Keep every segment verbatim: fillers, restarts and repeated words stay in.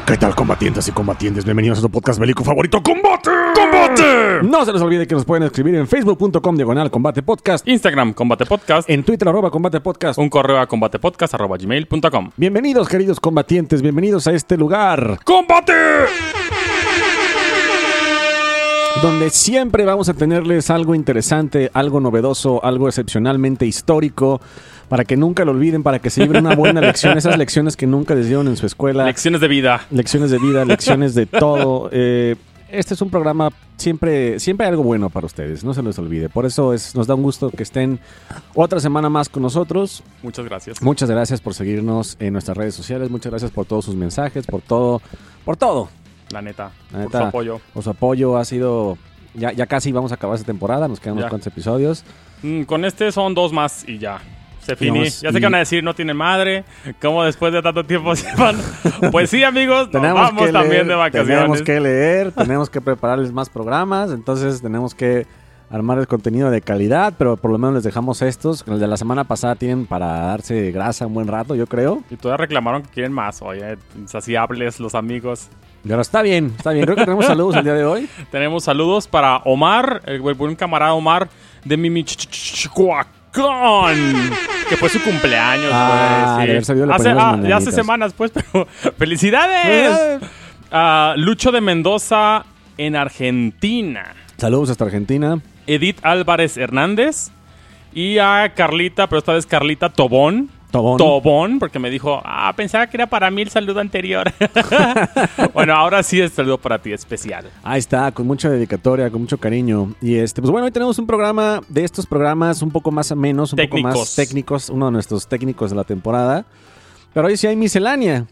¿Qué tal, combatientes y combatientes? Bienvenidos a su podcast bélico favorito, ¡Combate! ¡Combate! No se les olvide que nos pueden escribir en facebook punto com diagonal combate podcast, Instagram, Combate Podcast, en Twitter, arroba combate podcast, un correo a combatepodcast arroba gmail punto com. Bienvenidos, queridos combatientes, bienvenidos a este lugar, ¡Combate! donde siempre vamos a tenerles algo interesante, algo novedoso, algo excepcionalmente histórico, para que nunca lo olviden, para que se lleven una buena lección, esas lecciones que nunca les dieron en su escuela. Lecciones de vida. Lecciones de vida, lecciones de todo. Eh, este es un programa, siempre, siempre hay algo bueno para ustedes, no se les olvide. Por eso es, nos da un gusto que estén otra semana más con nosotros. Muchas gracias. Muchas gracias por seguirnos en nuestras redes sociales, muchas gracias por todos sus mensajes, por todo, por todo. La neta, La por neta, su apoyo. Por su apoyo ha sido... Ya, ya casi vamos a acabar esta temporada, nos quedan unos Ya. cuantos episodios. Mm, con este son dos más y ya. Se finí. Vamos, Ya sé y- que van a decir, no tiene madre. ¿Cómo después de tanto tiempo se van? Pues sí, amigos, nos Tenemos vamos que también leer, de vacaciones. Tenemos que leer, tenemos que prepararles más programas, entonces tenemos que armar el contenido de calidad, pero por lo menos les dejamos estos. El de la semana pasada tienen para darse grasa un buen rato, yo creo. Y todavía reclamaron que quieren más. Oye, insaciables los amigos. Pero está bien, está bien. Creo que tenemos saludos el día de hoy. Tenemos saludos para Omar, el el buen camarada Omar de Mimichihuacán, que fue su cumpleaños, Ah, güey. de haber sabido le Hace, ponemos ah, ya hace mañanitas. semanas, pues, pero ¡felicidades! Ah, Lucho de Mendoza en Argentina. Saludos hasta Argentina. Edith Álvarez Hernández. Y a Carlita, pero esta vez Carlita Tobón. Tobón. Tobón, porque me dijo, ah, pensaba que era para mí el saludo anterior. Bueno, ahora sí es saludo para ti, especial. Ahí está, con mucha dedicatoria, con mucho cariño. Y este, pues bueno, hoy tenemos un programa de estos programas un poco más amenos, un poco más Técnicos. técnicos, uno de nuestros técnicos de la temporada. Pero hoy sí hay miscelánea.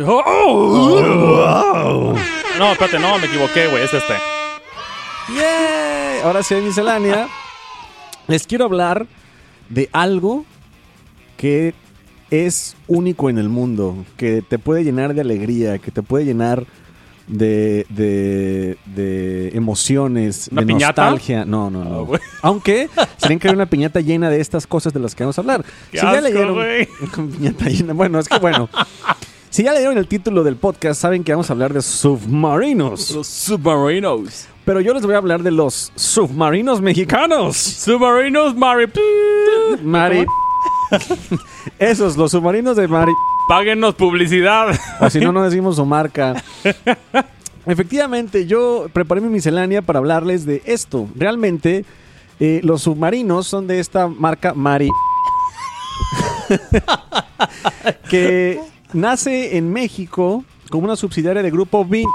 Oh. No, espérate, no, me equivoqué, güey, es este. ¡Yay! Ahora sí hay miscelánea. Les quiero hablar de algo que es único en el mundo, que te puede llenar de alegría, que te puede llenar de, de, de emociones, ¿Una de piñata? nostalgia. No, no, no. Oh, güey. Aunque sería increíble una piñata llena de estas cosas de las que vamos a hablar. Qué asco, güey. Piñata llena. Bueno, es que bueno. Si ya leyeron el título del podcast, saben que vamos a hablar de submarinos. Los submarinos. Pero yo les voy a hablar de los submarinos mexicanos. Submarinos, Mari. Mari. Esos, los submarinos de Mari. Páguenos publicidad. O si no, no decimos su marca. Efectivamente, yo preparé mi miscelánea para hablarles de esto. Realmente, eh, los submarinos son de esta marca Mari. Que nace en México como una subsidiaria de Grupo B.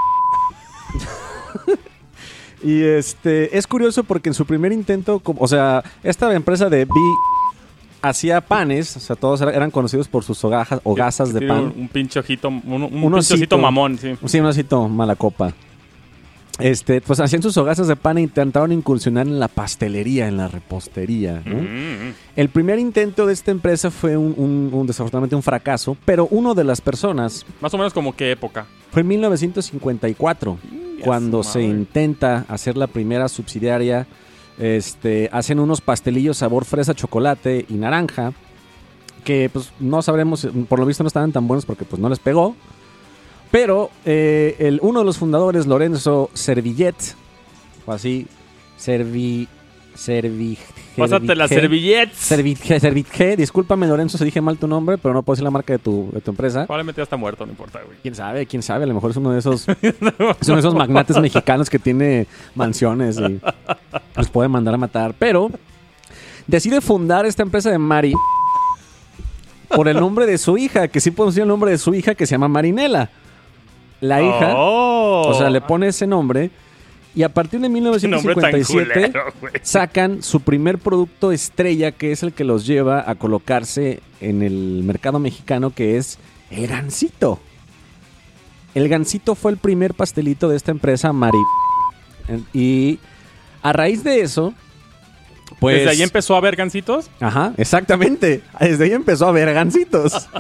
Y este es curioso porque en su primer intento, como- o sea, esta empresa de B hacía panes, o sea, todos era- eran conocidos por sus hogajas, hogazas de Tiene pan. Un, un pinche ojito, un, un Un pinche osito. osito mamón, sí. Sí, un osito mala copa. Este, pues hacían sus hogazas de pan e intentaron incursionar en la pastelería, en la repostería, ¿no? Mm. El primer intento de esta empresa fue un, un- un- desafortunadamente un fracaso, pero uno de las personas Más o menos como qué época. fue en mil novecientos cincuenta y cuatro, ya cuando su se madre. intenta hacer la primera subsidiaria. Este, hacen unos pastelillos sabor fresa, chocolate y naranja, que pues no sabremos, por lo visto no estaban tan buenos porque pues no les pegó. Pero eh, el, uno de los fundadores, Lorenzo Servillet, o así, Servi... Servi... Pásate la Servillette. servillets. Servit- Servitje, discúlpame Lorenzo si dije mal tu nombre, pero no puedo decir la marca de tu, de tu empresa. Probablemente ya está muerto, no importa, güey. Quién sabe, quién sabe, a lo mejor es uno de esos, es uno de esos magnates mexicanos que tiene mansiones y los puede mandar a matar. Pero decide fundar esta empresa de Mari por el nombre de su hija, que sí podemos decir el nombre de su hija, que se llama Marinela. La hija, Oh. o sea, le pone ese nombre. Y a partir de mil novecientos Nombre tan cincuenta y siete culero, güey. sacan su primer producto estrella, que es el que los lleva a colocarse en el mercado mexicano, que es el Gansito. El Gansito fue el primer pastelito de esta empresa Mari. Y a raíz de eso, pues... ¿Desde ahí empezó a haber gancitos? Ajá, exactamente. Desde ahí empezó a haber Gansitos.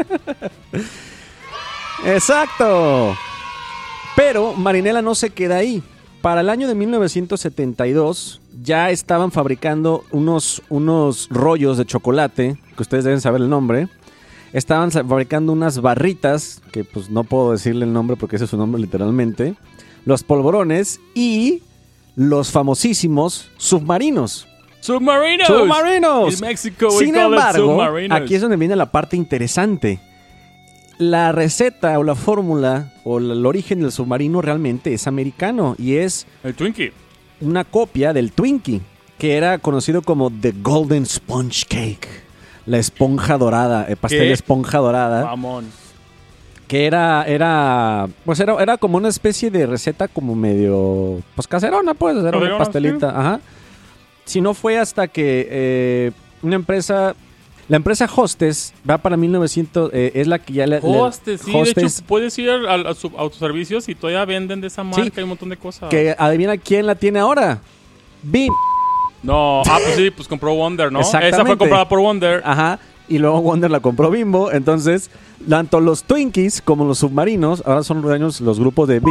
Exacto. Pero Marinela no se queda ahí. Para el año de mil novecientos setenta y dos ya estaban fabricando unos, unos rollos de chocolate, que ustedes deben saber el nombre, estaban fabricando unas barritas, que pues no puedo decirle el nombre porque ese es su nombre literalmente, los polvorones y los famosísimos submarinos. ¡Submarinos! ¡Submarinos! In Mexico we Sin call it embargo, submarinos. aquí es donde viene la parte interesante. La receta o la fórmula o el origen del submarino realmente es americano y es El Twinkie. una copia del Twinkie, que era conocido como The Golden Sponge Cake, la esponja dorada, el pastel ¿Qué? de esponja dorada, Mamón. que era, era, pues era, era como una especie de receta como medio, pues caserona, pues, era una Caserona, pastelita, sí. ajá. Si no fue hasta que eh, una empresa, la empresa Hostess, va para mil novecientos, eh, es la que ya le... le- Hostes, sí. De Hostess, hecho, puedes ir a, a su autoservicios y todavía venden de esa marca. Sí. Hay un montón de cosas. que adivina quién la tiene ahora. Bim. No, ah, pues sí, pues compró Wonder, ¿no? Exactamente. Esa fue comprada por Wonder. Ajá. Y luego Wonder la compró Bimbo. Entonces, tanto los Twinkies como los submarinos ahora son dueños los grupos de... Bi-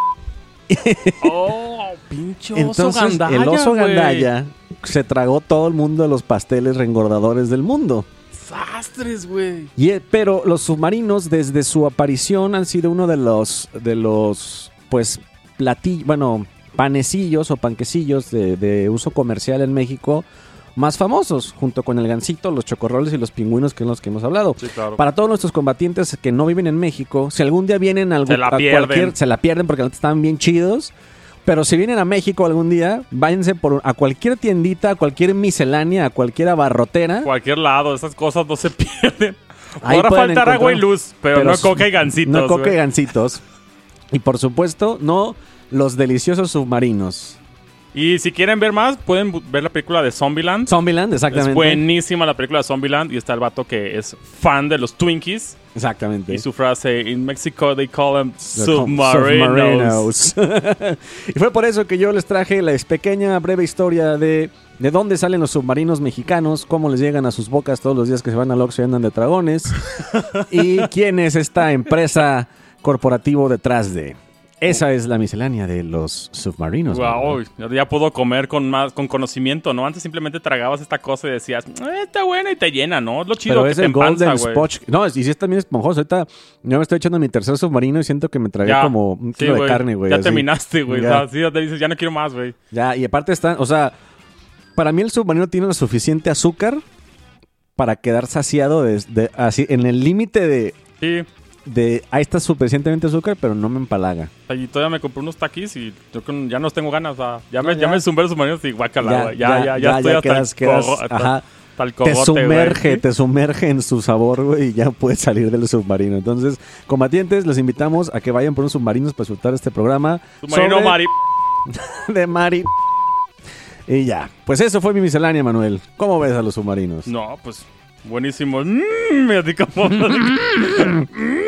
Oh, pinche oso Entonces, gandalla, el oso güey. gandalla se tragó todo el mundo de los pasteles reengordadores del mundo. Sastres, güey. Y, eh, pero los submarinos, desde su aparición, han sido uno de los, de los, pues, platillos, bueno, panecillos o panquecillos de, de uso comercial en México más famosos, junto con el gansito, los chocorroles y los pingüinos, que son los que hemos hablado. Sí, claro. Para todos nuestros combatientes que no viven en México, si algún día vienen a, algún, Se la a pierden. cualquier, se la pierden porque estaban bien chidos. Pero si vienen a México algún día, váyanse por, a cualquier tiendita, a cualquier miscelánea, a cualquier abarrotera. Cualquier lado, esas cosas no se pierden. Ahí Podrá pueden faltar agua y encontrar- luz, pero, pero no s- coca y gancitos. No coca y güey. gansitos. Y por supuesto, no los deliciosos submarinos. Y si quieren ver más, pueden bu- ver la película de Zombieland. Zombieland, exactamente. Es buenísima la película de Zombieland y está el vato que es fan de los Twinkies. Exactamente. Y su frase, in Mexico they call them The com- submarinos. submarinos. Y fue por eso que yo les traje la pequeña, breve historia de, de dónde salen los submarinos mexicanos, cómo les llegan a sus bocas todos los días que se van al Oxxo y andan de dragones, y quién es esta empresa corporativo detrás de. Esa es la miscelánea de los submarinos. Wow, ¿verdad? ya puedo comer con más con conocimiento, ¿no? Antes simplemente tragabas esta cosa y decías, eh, está buena y te llena, ¿no? Es lo chido Pero que es te el empanza, Golden güey. Sponge. No, y sí es también esponjoso. Ahorita yo me estoy echando mi tercer submarino y siento que me tragué Ya. como un Sí, kilo de güey. carne, güey. Ya así. terminaste, güey. Ya. O sea, sí, ya te dices, ya no quiero más, güey. Ya, y aparte están, o sea, para mí el submarino tiene lo suficiente azúcar para quedar saciado de, de- así, en el límite de, Sí. de ahí está suficientemente azúcar, pero no me empalaga. Y todavía me compré unos taquis y yo con- ya no tengo ganas. O sea, ya, No, me, ya. ya me zumbé los submarinos y guacala, Ya, güey. Ya, ya, ya, ya, ya, estoy ya hasta quedas- el quedas, cogo- hasta- ajá. hasta el Te cogote, sumerge, güey. te sumerge en su sabor, güey, y ya puedes salir del submarino. Entonces, combatientes, les invitamos a que vayan por unos submarinos para disfrutar este programa. Submarino sobre- Mari. de Mari. Y ya, pues eso fue mi miscelánea, Manuel. ¿Cómo ves a los submarinos? No, pues buenísimo. Mm, me así como- Mm.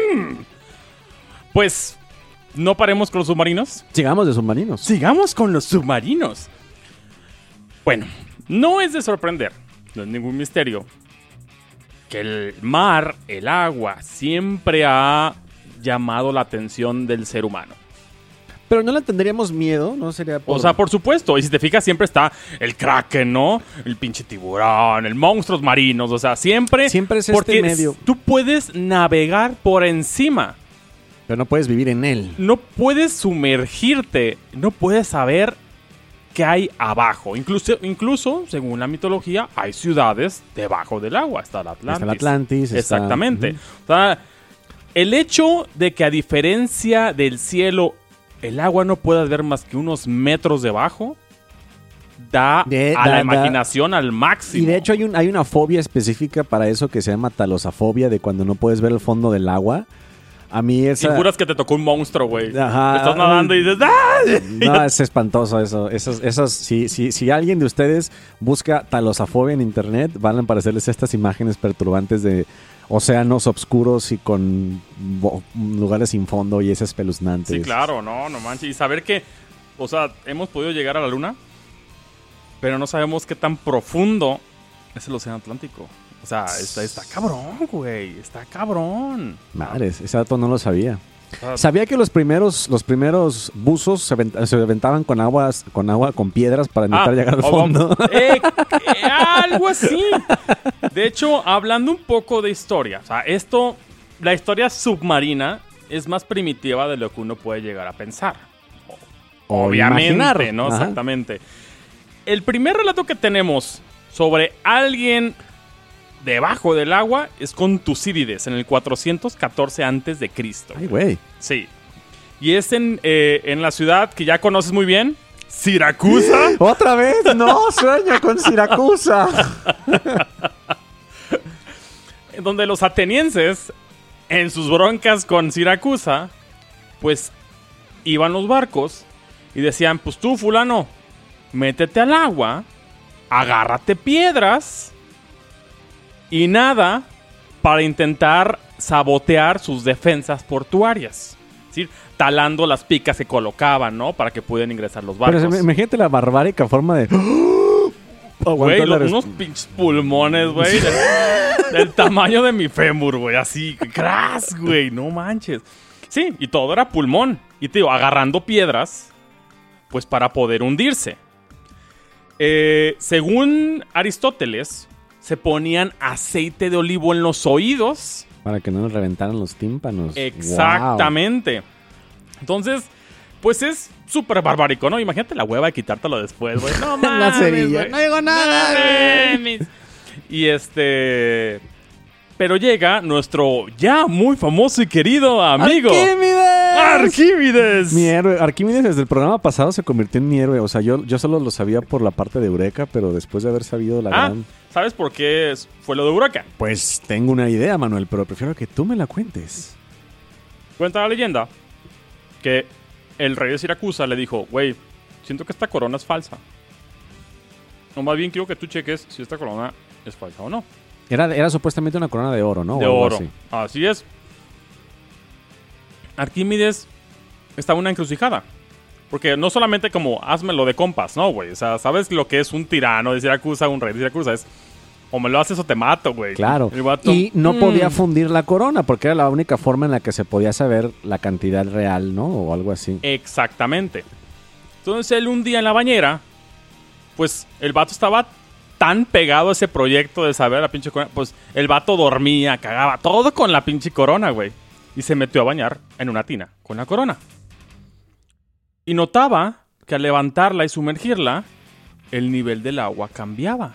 Pues no paremos con los submarinos. Sigamos de submarinos. Sigamos con los submarinos. Bueno, no es de sorprender, no es ningún misterio, que el mar, el agua, siempre ha llamado la atención del ser humano. Pero no le tendríamos miedo, ¿no? Sería por... O sea, por supuesto, y si te fijas, siempre está el kraken, ¿no? El pinche tiburón, el monstruos marinos, o sea, siempre... Siempre es porque este medio. tú puedes navegar por encima. Pero no puedes vivir en él. No puedes sumergirte, no puedes saber qué hay abajo. Incluso, incluso, según la mitología, hay ciudades debajo del agua. Está el Atlantis. Está el Atlantis. está- Exactamente. Ujú. O sea, el hecho de que a diferencia del cielo, el agua no puedas ver más que unos metros debajo, da De- a da- la da- imaginación al máximo. Y de hecho hay, un, hay una fobia específica para eso que se llama talosafobia, de cuando no puedes ver el fondo del agua. A mí Y esa... juras que te tocó un monstruo, güey. Ajá. Estás nadando y dices, ¡ah! No, es espantoso eso. Esas, esas, si, si, si alguien de ustedes busca talosafobia en internet, van a aparecerles estas imágenes perturbantes de océanos oscuros y con bo- lugares sin fondo y es espeluznante. Sí, claro, no, no manches. Y saber que, o sea, hemos podido llegar a la luna, pero no sabemos qué tan profundo es el océano Atlántico. O sea, está, está cabrón, güey. Está cabrón. Madres, ese dato no lo sabía. Sabía que los primeros, los primeros buzos se, avent- se aventaban con aguas, con agua, con piedras para intentar Ah, llegar al oh, fondo. eh, eh, algo así. De hecho, hablando un poco de historia, o sea, esto, la historia submarina es más primitiva de lo que uno puede llegar a pensar. O Obviamente, imaginar. ¿no? Ajá. Exactamente. El primer relato que tenemos sobre alguien debajo del agua es con Tucídides en el cuatrocientos catorce antes de Cristo. Ay, güey. Sí. Y es en, eh, en la ciudad que ya conoces muy bien, Siracusa. ¿Otra vez? No, sueño con Siracusa. Donde los atenienses, en sus broncas con Siracusa, pues iban los barcos y decían, pues tú, fulano, métete al agua, agárrate piedras y nada para intentar sabotear sus defensas portuarias. Es decir, talando las picas que colocaban, ¿no? Para que pudieran ingresar los barcos. Pero imagínate la barbárica forma de... Güey, aguantar la lo- res- unos pinches pulmones, güey. Del, del tamaño de mi fémur, güey. Así, cras, güey. No manches. Sí, y todo era pulmón. Y te digo, agarrando piedras, pues para poder hundirse. Eh, según Aristóteles, se ponían aceite de olivo en los oídos. Para que no nos reventaran los tímpanos. Exactamente. Entonces, pues es súper barbárico, ¿no? Imagínate la hueva de quitártelo después, güey. No mames, La cerilla. güey. No digo nada, No mames. Y este... Pero llega nuestro ya muy famoso y querido amigo... ¡Arquímedes! ¡Arquímedes! Mi héroe. Arquímedes desde el programa pasado se convirtió en mi héroe. O sea, yo, yo solo lo sabía por la parte de Eureka, pero después de haber sabido la Ah, gran... ¿sabes por qué es- fue lo de Huracán? Pues tengo una idea, Manuel, pero prefiero que tú me la cuentes. Cuenta la leyenda que el rey de Siracusa le dijo, güey, siento que esta corona es falsa. No, más bien quiero que tú cheques si esta corona es falsa o no. Era, era supuestamente una corona de oro, ¿no? De O algo oro. así. Así es. Arquímedes estaba en una encrucijada. Porque no solamente como házmelo de compas, ¿no, güey? O sea, ¿sabes lo que es un tirano de Siracusa, un rey de Siracusa? Es o me lo haces o te mato, güey. Claro. El vato, Y no mm, podía fundir la corona porque era la única forma en la que se podía saber la cantidad real, ¿no? O algo así. Exactamente. Entonces él un día en la bañera, pues el vato estaba tan pegado a ese proyecto de saber la pinche corona, pues el vato dormía, cagaba, todo con la pinche corona, güey. Y se metió a bañar en una tina con la corona. Y notaba que al levantarla y sumergirla, el nivel del agua cambiaba.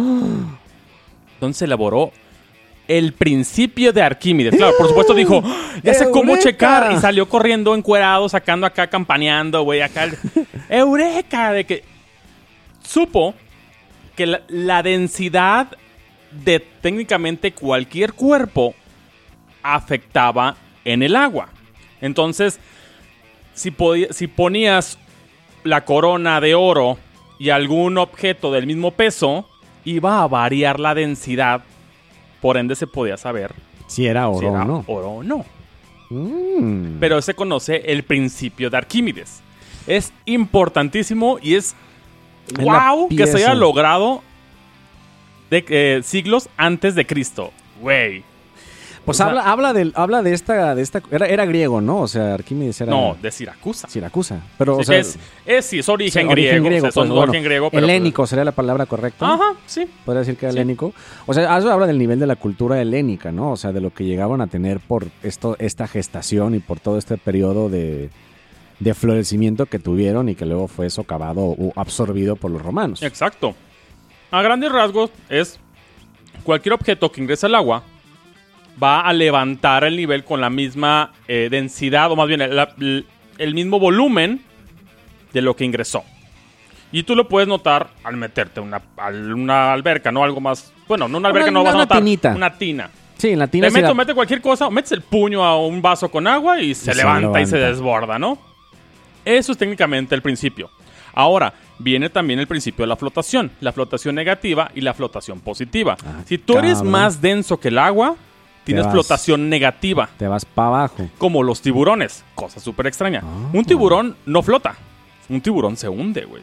Entonces elaboró el principio de Arquímedes. Claro, por supuesto dijo, "¡Ah! ya sé cómo ¡Eureka! checar". Y salió corriendo encuerado, sacando acá, campaneando, güey, acá. el- ¡Eureka! De que supo que la, la densidad de técnicamente cualquier cuerpo afectaba en el agua. Entonces, si, podía- si ponías la corona de oro y algún objeto del mismo peso, iba a variar la densidad. Por ende, se podía saber Si era oro si era o no. oro o no. Mm. Pero se conoce el principio de Arquímedes. Es importantísimo y es Es la wow que se pieza. haya logrado de, eh, siglos antes de Cristo. Güey. Pues O sea, habla, habla, del, habla de esta... De esta era, era griego, ¿no? O sea, Arquímedes era... No, de Siracusa. Siracusa. Pero, Sí, o sea... es, es, sí, es origen sí, griego. o sea, son pues, de bueno, origen griego, pero helénico sería la palabra correcta. pues- Ajá, sí. Podría decir que era Sí. helénico. O sea, eso habla del nivel de la cultura helénica, ¿no? O sea, de lo que llegaban a tener por esto, esta gestación y por todo este periodo de, de florecimiento que tuvieron y que luego fue socavado o absorbido por los romanos. Exacto. A grandes rasgos es cualquier objeto que ingresa al agua va a levantar el nivel con la misma eh, densidad, o más bien el, el- el mismo volumen de lo que ingresó. Y tú lo puedes notar al meterte a una, a una alberca, ¿no? Algo más... Bueno, no una alberca, Una- no vas a una notar. tinita. Una tina. Sí, en la tina Te sí metes, la- mete cualquier cosa, metes el puño a un vaso con agua y se, se levanta, y se levanta. desborda, ¿no? Eso es técnicamente el principio. Ahora, viene también el principio de la flotación. La flotación negativa y la flotación positiva. Ah, si tú eres cabrón. más denso que el agua, tienes vas- flotación negativa. Te vas para abajo. Como los tiburones. Cosa súper extraña. Ah. Un tiburón no flota. Un tiburón se hunde, güey.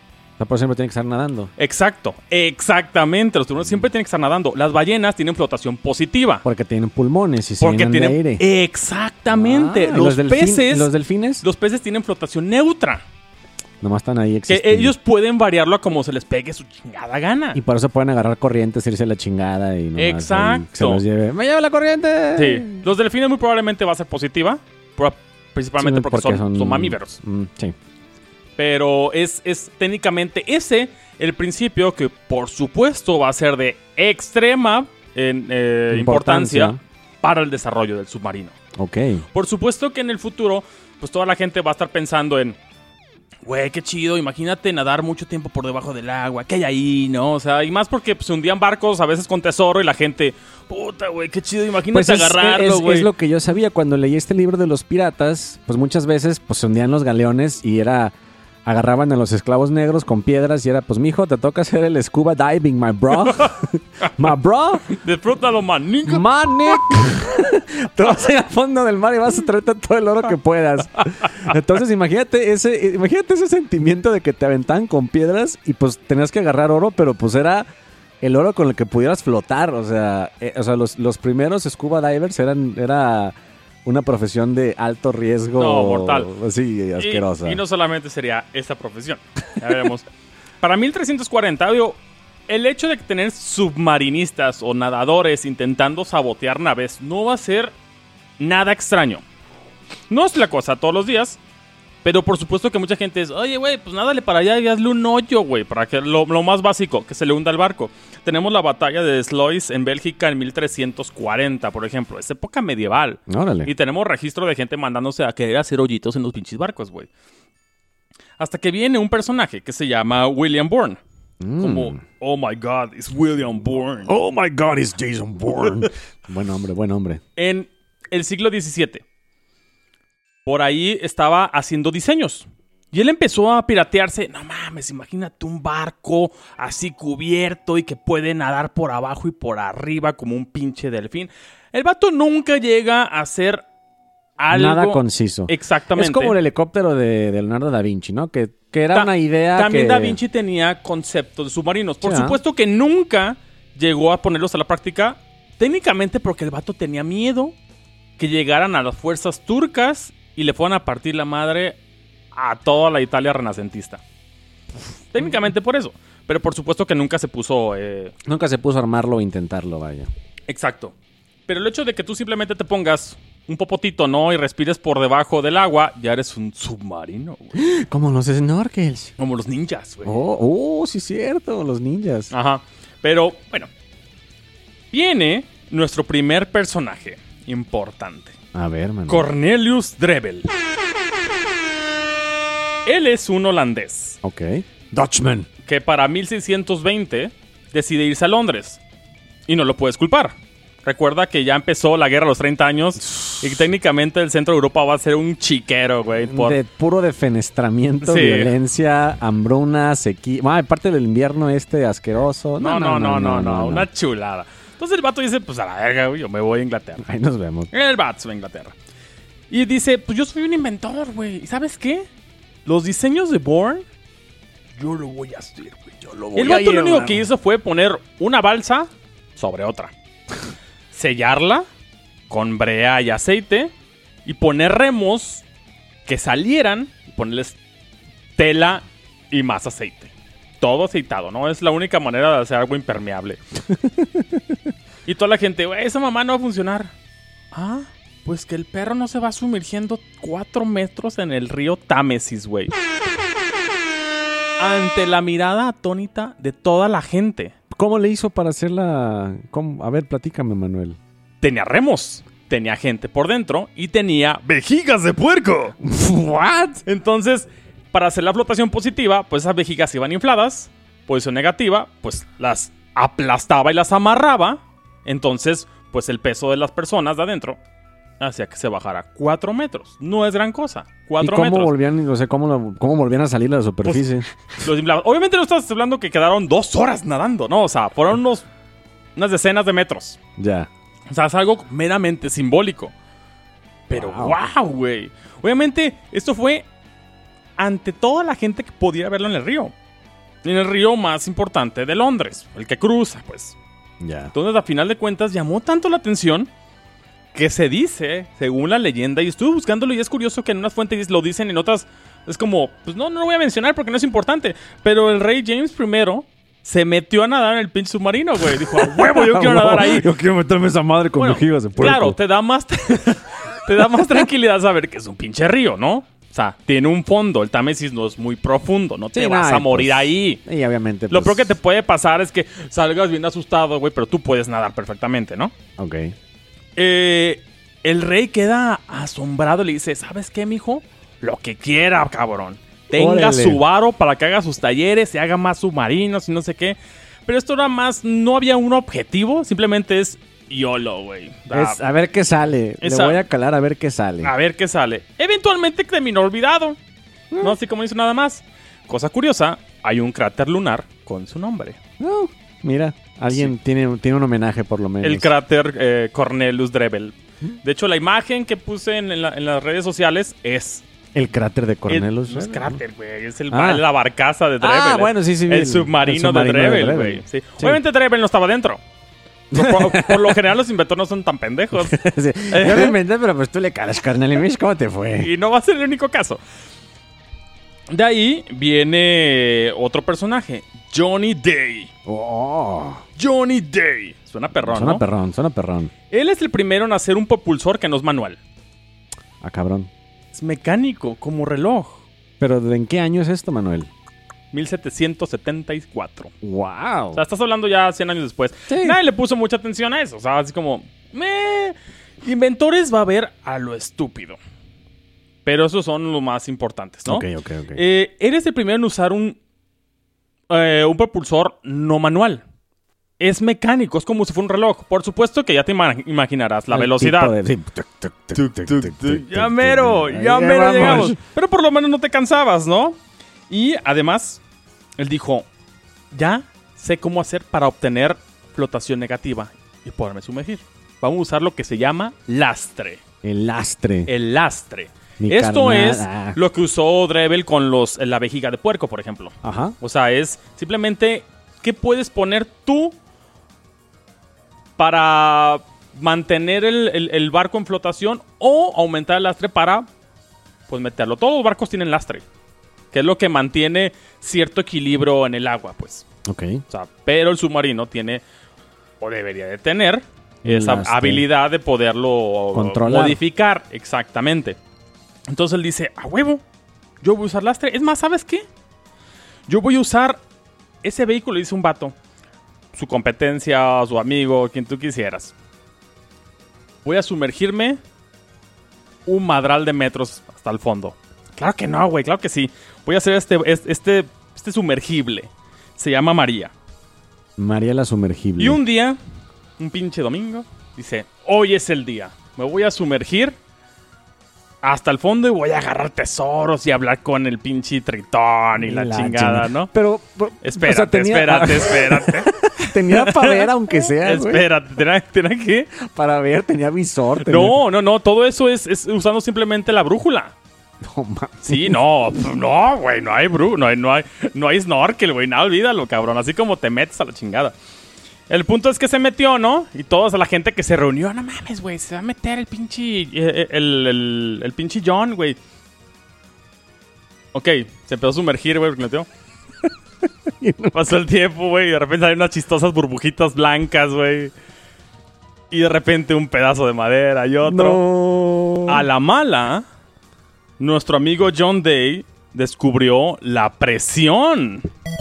sea, por siempre tienen que estar nadando. Exacto, exactamente. Los tiburones siempre tienen que estar nadando. Las ballenas tienen flotación positiva. Porque tienen pulmones y se Porque llenan tienen... de aire. Exactamente. Ah, los, los delfín- peces... ¿Los delfines? Los peces tienen flotación neutra. Nomás están ahí Que existiendo. ellos pueden variarlo a como se les pegue su chingada gana. Y por eso pueden agarrar corrientes, irse a la chingada y nomás ahí Exacto. se los lleve. ¡Me lleva la corriente! Sí. Los delfines muy probablemente va a ser positiva. pro- Principalmente Sí, porque, son, son mamíferos. Mm, sí. Pero es, es técnicamente ese el principio que, por supuesto, va a ser de extrema en, eh, Importancia. importancia para el desarrollo del submarino. Ok. Por supuesto que en el futuro, pues toda la gente va a estar pensando en, güey, qué chido, imagínate nadar mucho tiempo por debajo del agua, ¿qué hay ahí, no? O sea, y más porque pues, se hundían barcos a veces con tesoro y la gente, puta, güey, qué chido, imagínate Pues es, agarrarlo, es- güey. es lo que yo sabía cuando leí este libro de los piratas, pues muchas veces pues se hundían los galeones y era agarraban a los esclavos negros con piedras y era pues mijo, te toca hacer el scuba diving, my bro. My bro. Disfrútalo, manico. Manic. Te vas a ir al fondo del mar y vas a traerte todo el oro que puedas. Entonces imagínate ese imagínate ese sentimiento de que te aventaban con piedras y pues tenías que agarrar oro, pero pues era el oro con el que pudieras flotar, o sea, eh, o sea, los, los primeros scuba divers eran era una profesión de alto riesgo. No, mortal. Sí, asquerosa. Y, y no solamente sería esta profesión. Ya veremos. Para mil trescientos cuarenta, digo, el hecho de tener submarinistas o nadadores intentando sabotear naves no va a ser nada extraño. No es la cosa todos los días, pero por supuesto que mucha gente es, oye, güey, pues nádale para allá y hazle un hoyo, güey, para que lo, lo más básico, que se le hunda el barco. Tenemos la batalla de Sluis en Bélgica en mil trescientos cuarenta, por ejemplo. Es época medieval. Órale. Y tenemos registro de gente mandándose a querer hacer hoyitos en los pinches barcos, güey. Hasta que viene un personaje que se llama William Bourne. Mm. Como, oh my God, it's William Bourne. Oh my God, it's Jason Bourne. Buen hombre, buen hombre. En el siglo diecisiete. Por ahí estaba haciendo diseños. Y él empezó a piratearse. No mames, imagínate un barco así cubierto y que puede nadar por abajo y por arriba como un pinche delfín. El vato nunca llega a hacer algo... Nada conciso. Exactamente. Es como el helicóptero de, de Leonardo da Vinci, ¿no? Que, que era Ta- una idea También que... Da Vinci tenía conceptos de submarinos. Por Sí, ¿ah? supuesto que nunca llegó a ponerlos a la práctica. Técnicamente porque el vato tenía miedo que llegaran a las fuerzas turcas y le fueran a partir la madre a toda la Italia renacentista. Técnicamente por eso. Pero por supuesto que nunca se puso... eh, Nunca se puso a armarlo o intentarlo, vaya. Exacto. Pero el hecho de que tú simplemente te pongas un popotito, ¿no? Y respires por debajo del agua, ya eres un submarino, güey. Como los snorkels. Como los ninjas, güey. Oh, oh, sí es cierto, los ninjas. Ajá. Pero, bueno. Viene nuestro primer personaje importante. A ver, man. Cornelius Drebbel. Él es un holandés Ok. Dutchman. que para mil seiscientos veinte decide irse a Londres. Y no lo puedes culpar. Recuerda que ya empezó la guerra a los treinta años y que técnicamente el centro de Europa va a ser un chiquero, güey. Por... De puro defenestramiento, Sí. violencia, hambruna, sequía. Ah, aparte del invierno este asqueroso. No, no, no, no, no, una chulada. Entonces el vato dice, pues a la verga, güey, yo me voy a Inglaterra. Ahí nos vemos. El vato se va a Inglaterra. Y dice, pues yo soy un inventor, güey. ¿Y sabes qué? Los diseños de Bourne, yo lo voy a hacer, güey. Yo lo voy a El vato lo único llevar. que hizo fue poner una balsa sobre otra. Sellarla con brea y aceite y poner remos que salieran y ponerles tela y más aceite. Todo aceitado, ¿no? Es la única manera de hacer algo impermeable. Y toda la gente, güey, esa mamá no va a funcionar. Ah, pues que el perro no se va sumergiendo cuatro metros en el río Támesis, güey. Ante la mirada atónita de toda la gente. ¿Cómo le hizo para hacer la...? ¿Cómo? A ver, platícame, Manuel. Tenía remos, tenía gente por dentro y tenía vejigas de puerco. ¿What? Entonces, para hacer la flotación positiva, pues esas vejigas iban infladas. Posición negativa, pues las aplastaba y las amarraba. Entonces, pues el peso de las personas de adentro hacía que se bajara cuatro metros. No es gran cosa. ¿Y Cuatro cómo metros. volvían, o sea, cómo, lo- cómo volvían a salir a la superficie? Los inflaba. Obviamente no estás hablando que quedaron dos horas nadando, ¿no? O sea, fueron unos, unas decenas de metros. Ya. O sea, es algo meramente simbólico. Pero Wow. wow, güey. Obviamente, esto fue ante toda la gente que podía verlo en el río. en el río más importante de Londres, el que cruza, pues. Ya. Entonces, a final de cuentas, llamó tanto la atención que se dice, según la leyenda, y estuve buscándolo y es curioso que en unas fuentes lo dicen, en otras es como, pues no, no lo voy a mencionar porque no es importante, pero el rey James primero se metió a nadar en el pinche submarino, güey. Dijo, a huevo, yo quiero nadar ahí. Yo quiero meterme esa madre con Bueno, vejigas de puerco. claro, te da más te da más tranquilidad saber que es un pinche río, ¿no? O sea, tiene un fondo. El Támesis no es muy profundo. No te Sí, vas no, a morir pues, ahí. Y obviamente, Lo pues, peor que te puede pasar es que salgas bien asustado, güey, pero tú puedes nadar perfectamente, ¿no? Ok. Eh, el rey queda asombrado y le dice, ¿sabes qué, mijo? Lo que quiera, cabrón. Tenga Órale. su varo para que haga sus talleres y haga más submarinos y no sé qué. Pero esto era más, no había un objetivo, simplemente es YOLO, güey. Es a ver qué sale. Esa- Le voy a calar a ver qué sale. A ver qué sale. Eventualmente terminó olvidado. No así como hizo nada más. Cosa curiosa, hay un cráter lunar con su nombre. No, mira, alguien tiene, tiene un homenaje por lo menos. El cráter eh, Cornelius Drebbel. De hecho, la imagen que puse en, en la- en las redes sociales es... El cráter de Cornelius. el- no es Drebbel, ¿no? cráter, güey. Es el, Ah. la barcaza de Drebbel. Ah, eh. bueno, sí, sí. vi El submarino, el submarino de Drebbel, güey. Sí. Sí. Obviamente Drebbel no estaba dentro. Por, por- por lo general los inventores no son tan pendejos. Sí, yo lo inventé, pero pues tú le calas, carnal. Y Mish, ¿cómo te fue? Y no va a ser el único caso. De ahí viene otro personaje. Johnny Day. Oh, Johnny Day. Suena perrón, suena ¿no? perrón, suena perrón. Él es el primero en hacer un propulsor que no es manual. Ah, cabrón. Es mecánico, como reloj. ¿Pero de en qué año es esto, Manuel? mil setecientos setenta y cuatro. ¡Wow! O sea, estás hablando ya cien años después. Sí. Nadie le puso mucha atención a eso. O sea, así como... Meh. Inventores va a haber a lo estúpido. Pero esos son los más importantes, ¿no? Ok, ok, ok. Eh, eres el primero en usar un, eh, un propulsor no manual. Es mecánico, es como si fuera un reloj. Por supuesto que ya te ima- imaginarás la El velocidad. tipo de- sí, tuc, tuc, tuc, tuc, tuc, tuc, Ya tuc, mero, tuc. ya Ahí mero vamos. llegamos. Pero por lo menos no te cansabas, ¿no? Y además, él dijo, ya sé cómo hacer para obtener flotación negativa y poderme sumergir. Vamos a usar lo que se llama lastre. El lastre. El lastre. Mi Esto carnal, es ah. lo que usó Drebbel con los, la vejiga de puerco, por ejemplo. Ajá. O sea, es simplemente qué puedes poner tú para mantener el, el- el barco en flotación o aumentar el lastre para, pues, meterlo. Todos los barcos tienen lastre, que es lo que mantiene cierto equilibrio en el agua, pues. Ok. O sea, pero el submarino tiene, o debería de tener, esa Lastre. habilidad de poderlo Controlar. modificar. Exactamente. Entonces él dice, a huevo, yo voy a usar lastre. Es más, ¿sabes qué? Yo voy a usar ese vehículo, dice un vato. Su competencia, su amigo, quien tú quisieras. Voy a sumergirme un madral de metros hasta el fondo. Claro que no, güey, claro que sí. Voy a hacer este, este, este, este sumergible. Se llama María. María la sumergible. Y un día, un pinche domingo, dice, hoy es el día. Me voy a sumergir hasta el fondo y voy a agarrar tesoros y hablar con el pinche tritón y la, chingada, chingada. ¿no? Pero, pero, Espérate, o sea, tenía- espérate, espérate. Tenía para ver, aunque sea, güey. Espérate, ¿tenía, tenía qué? Para ver, tenía visor. tenía- No, no, no, todo eso es, es usando simplemente la brújula. No, mames. Sí, no, no, güey, no hay bru, no hay, no hay, no hay snorkel, güey, nada, olvídalo, cabrón, así como te metes a la chingada. El punto es que se metió, ¿no? Y toda la gente que se reunió, no mames, güey, se va a meter el pinche, eh, el, el, el pinche John, güey. Ok, se empezó a sumergir, güey, porque metió. Pasó el tiempo, güey, y de repente hay unas chistosas burbujitas blancas, güey. Y de repente un pedazo de madera y otro. No. A la mala, nuestro amigo John Day descubrió la presión.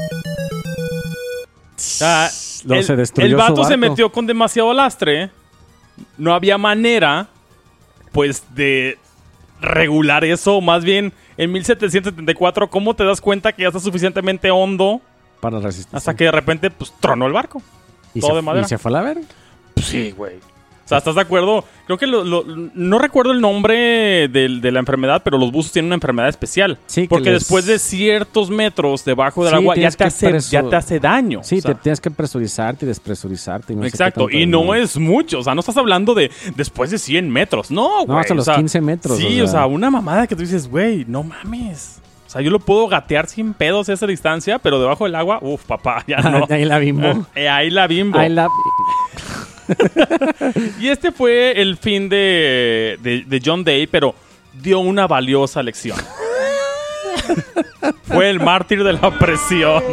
O sea, Lo- el, se destruyó el su vato se barco. metió con demasiado lastre. No había manera, pues, de regular eso. Más bien, en mil setecientos setenta y cuatro, ¿cómo te das cuenta que ya está suficientemente hondo Para resistir. hasta que de repente, pues, tronó el barco? ¿Y todo se, de madera. ¿Y se fue a la verga? Pues sí, güey. O sea, ¿estás de acuerdo? Creo que lo- lo- no recuerdo el nombre del- de la enfermedad, pero los buzos tienen una enfermedad especial. Sí, que porque les- después de ciertos metros debajo del Sí, agua ya tienes te, que hace, presu- ya te hace daño. Sí, O sea, te tienes que presurizarte y despresurizarte. Y no sé qué exacto. tanto Y de- no es mucho. O sea, no estás hablando de después de cien metros. No, güey. hasta O los sea, quince metros, Sí, o o sea. sea, una mamada que tú dices, güey, no mames. O sea, yo lo puedo gatear sin pedos a esa distancia, pero debajo del agua, uff, papá, ya no. Ahí la bimbo. Eh, ahí la bimbo. Ahí la... Y este fue el fin de, de, de John Day, pero dio una valiosa lección. Fue el mártir de la presión.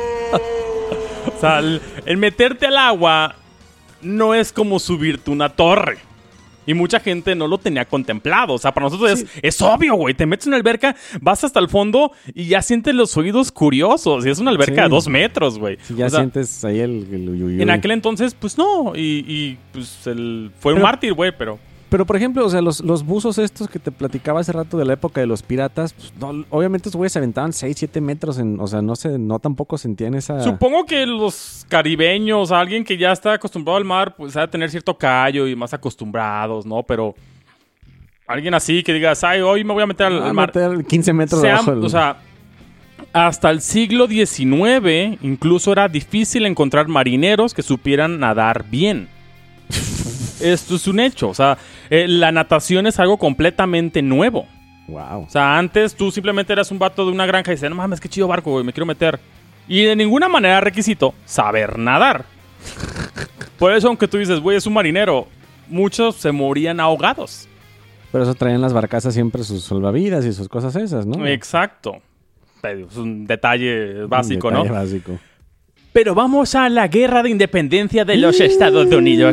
O sea, el, el meterte al agua no es como subirte una torre. Y mucha gente no lo tenía contemplado. O sea, para nosotros sí. es, es obvio, güey. Te metes en una alberca, vas hasta el fondo y ya sientes los oídos curiosos. Y es una alberca sí. de dos metros, güey. Sí, ya o sea, sientes ahí el, el uyuyuy. En aquel entonces, pues no. Y, y pues el, fue pero, un mártir, güey, pero... Pero, por ejemplo, o sea, los, los buzos estos que te platicaba hace rato de la época de los piratas, pues, no, obviamente esos güeyes se aventaban seis, siete metros. En, o sea, no sé, no tampoco sentían esa... Supongo que los caribeños, alguien que ya está acostumbrado al mar, pues ha de tener cierto callo y más acostumbrados, ¿no? Pero alguien así que digas, ay, hoy me voy a meter al, al mar. Meter quince metros Sean, abajo del... O sea, hasta el siglo diecinueve incluso era difícil encontrar marineros que supieran nadar bien. Esto es un hecho. O sea, eh, la natación es algo completamente nuevo. Wow. O sea, antes tú simplemente eras un vato de una granja y decías, no mames, qué chido barco, güey, me quiero meter. Y de ninguna manera era requisito saber nadar. Por eso, aunque tú dices, güey, es un marinero, muchos se morían ahogados. Pero eso traían las barcazas siempre sus salvavidas y sus cosas esas, ¿no? Exacto. Es un detalle básico, un detalle ¿no? básico. Pero vamos a la guerra de independencia de los Estados Unidos.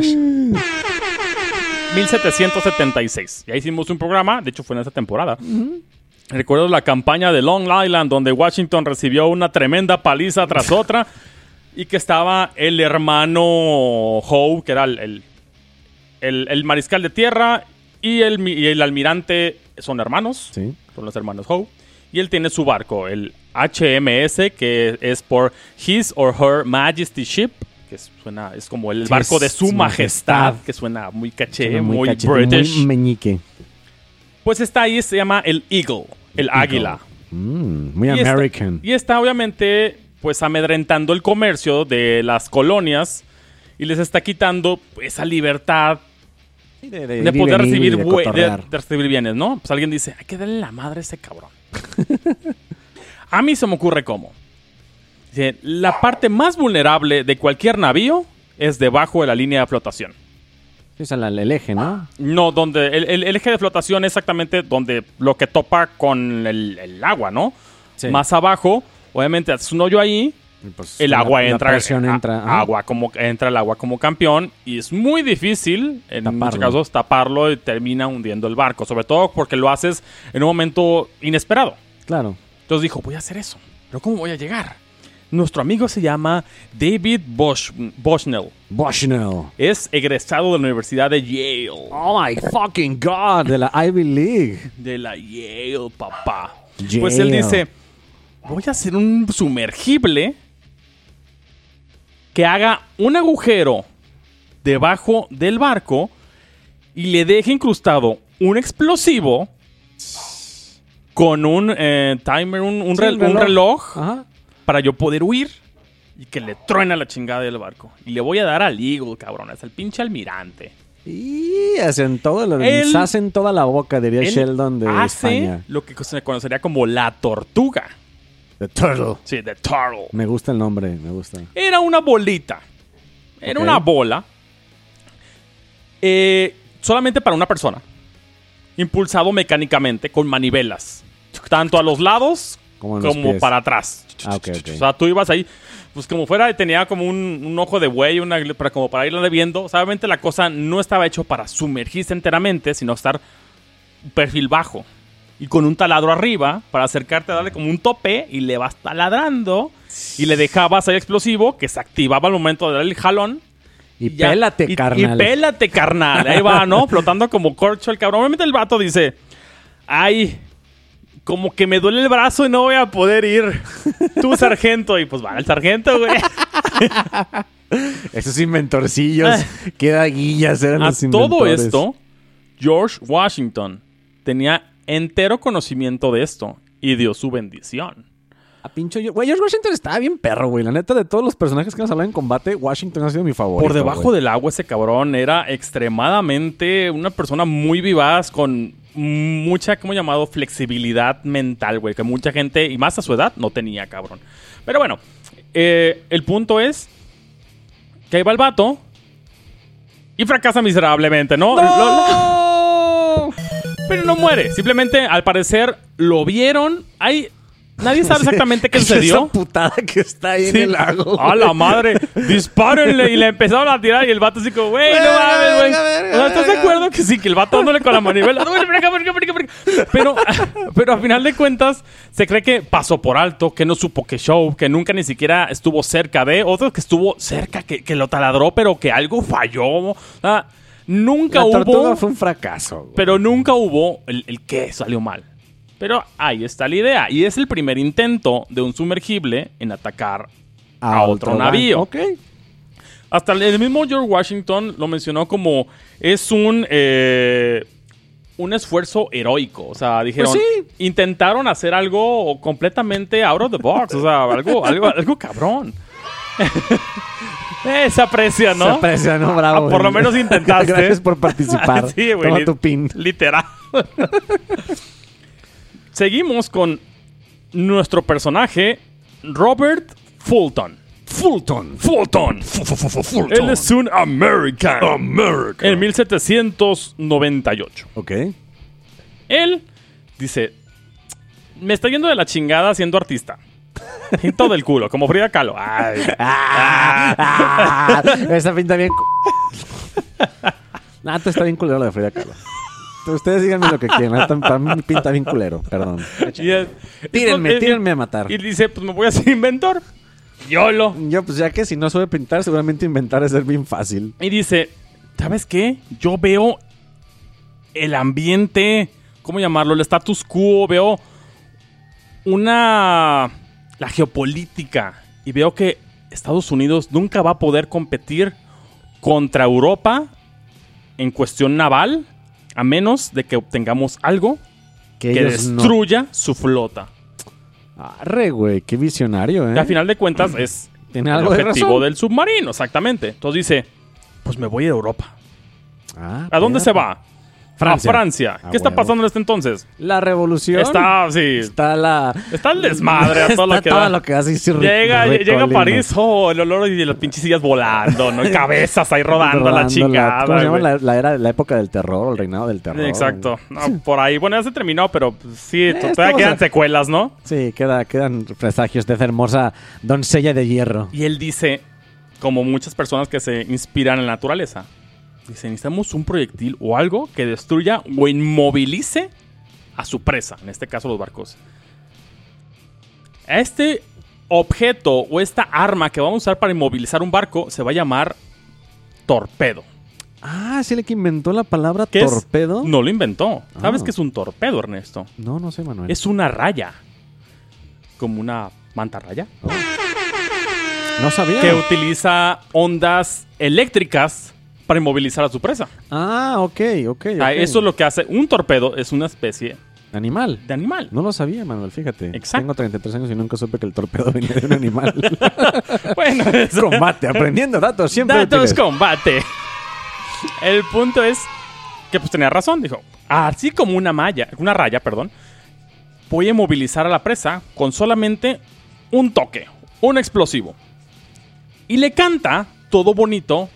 mil setecientos setenta y seis. Ya hicimos un programa, de hecho fue en esa temporada. Uh-huh. Recuerdo la campaña de Long Island, donde Washington recibió una tremenda paliza tras otra. Y que estaba el hermano Howe, que era el, el, el, el mariscal de tierra, y el, y el almirante son hermanos. Sí. Son los hermanos Howe. Y él tiene su barco, el H M S, que es por His or Her Majesty Ship. Que suena, es como el barco es de su majestad, majestad, que suena muy caché, suena muy, muy caché, British. Muy meñique. Pues está ahí, se llama el Eagle, el, el águila. Mm, muy y American. Está, y está obviamente pues amedrentando el comercio de las colonias y les está quitando esa libertad de, de, de poder recibir, de, de, de recibir bienes, ¿no? Pues alguien dice, hay que darle la madre a ese cabrón. A mí se me ocurre cómo. La parte más vulnerable de cualquier navío es debajo de la línea de flotación. Es el, el eje, ¿no? No, donde el, el, el eje de flotación es exactamente donde lo que topa con el, el agua, ¿no? Sí. Más abajo, obviamente, haces un hoyo ahí, pues el agua la, entra, la entra a, agua como, entra el agua como campeón y es muy difícil, en taparlo. muchos casos, taparlo y termina hundiendo el barco. Sobre todo porque lo haces en un momento inesperado. Claro. Entonces dijo, voy a hacer eso. ¿Pero cómo voy a llegar? Nuestro amigo se llama David Bosch, Bushnell. Bushnell. Es egresado de la Universidad de Yale. Oh my fucking God. De la Ivy League. De la Yale, papá. Yale. Pues él dice, voy a hacer un sumergible que haga un agujero debajo del barco y le deje incrustado un explosivo con un eh, timer, un, un, sí, re- un reloj. Un reloj Ajá. Para yo poder huir y que le truena la chingada del barco. Y le voy a dar al Eagle, cabrón. Es el pinche almirante. Y hacen todo lo él, hacen toda la boca, diría Sheldon de hace España. Lo que se conocería como la tortuga. The Turtle. Sí, The Turtle. Me gusta el nombre, me gusta. Era una bolita. Era okay. una bola. Eh, solamente para una persona. Impulsado mecánicamente con manivelas. Tanto a los lados como, como para atrás. Ah, okay, okay. O sea, tú ibas ahí, pues como fuera, tenía como un, un ojo de buey, una, para, como para irla viendo. O sea, obviamente la cosa no estaba hecho para sumergirse enteramente, sino estar un perfil bajo. Y con un taladro arriba, para acercarte a darle como un tope, y le vas taladrando, y le dejabas ahí explosivo, que se activaba al momento de darle el jalón. Y, y pélate, ya, carnal. Y, y pélate, carnal. Ahí va, ¿no? Flotando como corcho el cabrón. Obviamente el vato dice, ay, como que me duele el brazo y no voy a poder ir. Tú, sargento. Y pues va el sargento, güey. Esos inventorcillos. Qué daguillas eran los inventores. A todo esto, George Washington tenía entero conocimiento de esto y dio su bendición. A pincho yo. Güey, George Washington estaba bien perro, güey. La neta, de todos los personajes que nos hablan en combate, Washington ha sido mi favorito. Por debajo güey. del agua, ese cabrón era extremadamente una persona muy vivaz, con mucha, ¿cómo llamado? Flexibilidad mental, güey. Que mucha gente, y más a su edad, no tenía, cabrón. Pero bueno, eh, el punto es que ahí va el vato y fracasa miserablemente, ¿no? ¡No! Lo- lo- pero no muere. Simplemente, al parecer, lo vieron. Hay... Nadie sabe exactamente qué sucedió. Esa putada que está ahí Sí. en el lago. ¡A la madre! ¡Dispárenle! Y le empezaron a tirar y el vato así como, güey, no Verga, mames, güey. verga, verga, O sea, ¿estás de verga. acuerdo que sí? Que el vato dándole con la manivela. "Güey, ven acá, ven acá, ven acá, ven acá". Pero, pero a final de cuentas, se cree que pasó por alto, que no supo qué show, que nunca ni siquiera estuvo cerca de. Otro que estuvo cerca, que, que lo taladró, pero que algo falló. O sea, nunca La tortuga hubo. fue un fracaso. güey. Pero nunca hubo el, el qué salió mal. Pero ahí está la idea. Y es el primer intento de un sumergible en atacar a, otro, navío. Ok. Hasta el mismo George Washington lo mencionó como es un eh, un esfuerzo heroico. O sea, dijeron, Pues sí. intentaron hacer algo completamente out of the box. O sea, algo, algo, algo cabrón. Eh, se aprecia, ¿no? Se aprecia, ¿no? Bravo. Ah, por lo güey. menos intentaste. Gracias por participar. Sí, güey. Toma li- tu pin. Literal. Seguimos con nuestro personaje, Robert Fulton. Fulton. Fulton. Él es un American. America. En mil setecientos noventa y ocho. Ok. Él dice, me está yendo de la chingada siendo artista. Pinto del culo, como Frida Kahlo. Ay. Ah, ah, esa pinta bien. cu- Nah, te está bien culero lo de Frida Kahlo. Ustedes díganme lo que quieran. Esta- Para mí pinta bien culero. Perdón. Y es- Tírenme, y- tírenme a matar. Y dice, pues me voy a hacer inventor. YOLO. Yo, pues ya que si no sabe pintar, seguramente inventar es ser bien fácil. Y dice, ¿sabes qué? Yo veo el ambiente, ¿cómo llamarlo? El status quo, veo una... la geopolítica. Y veo que Estados Unidos nunca va a poder competir contra Europa en cuestión naval, a menos de que obtengamos algo Que, que ellos no- destruya su flota. Arre, güey, qué visionario, ¿eh? Que a final de cuentas es Tiene el algo de objetivo razón. del submarino, exactamente. Entonces dice, pues me voy a Europa. Ah, ¿A dónde se espérate. va? Francia. A Francia. Ah, ¿Qué está huevo. pasando en este entonces? La revolución. Está, sí, Está la... está el desmadre a todo lo Está que todo da. lo que hace. sí, Llega, rico, llega a lindo. París, oh, el olor y las pinches sillas volando, ¿no? Y cabezas ahí rodando, Rodando la chingada. ¿Cómo se llama? güey. La, la era, la época del terror, el reinado del terror. Exacto. No, por ahí, bueno, ya se terminó, pero pues, sí, todavía estamos quedan a- secuelas, ¿no? Sí, queda, quedan presagios de esa hermosa doncella de hierro. Y él dice, como muchas personas que se inspiran en la naturaleza, dice, necesitamos un proyectil o algo que destruya o inmovilice a su presa, en este caso los barcos. Este objeto o esta arma que vamos a usar para inmovilizar un barco se va a llamar torpedo. Ah, ¿sí el que inventó la palabra ¿Qué es? torpedo? No lo inventó. ¿Sabes Ah. qué es un torpedo, Ernesto? No, no sé, Manuel. Es una raya. Como una mantarraya. No sabía. Que utiliza ondas eléctricas para inmovilizar a su presa. Ah, ok, ok. Ah, ok. eso es lo que hace. Un torpedo es una especie Animal. de animal. No lo sabía, Manuel, fíjate. Exacto. Tengo treinta y tres años y nunca supe que el torpedo venía de un animal. Bueno, es Combate, aprendiendo datos siempre datos útiles. combate. El punto es que pues tenía razón. Dijo, así como una malla, una raya, perdón, voy a movilizar a la presa con solamente un toque, un explosivo. Y le canta todo bonito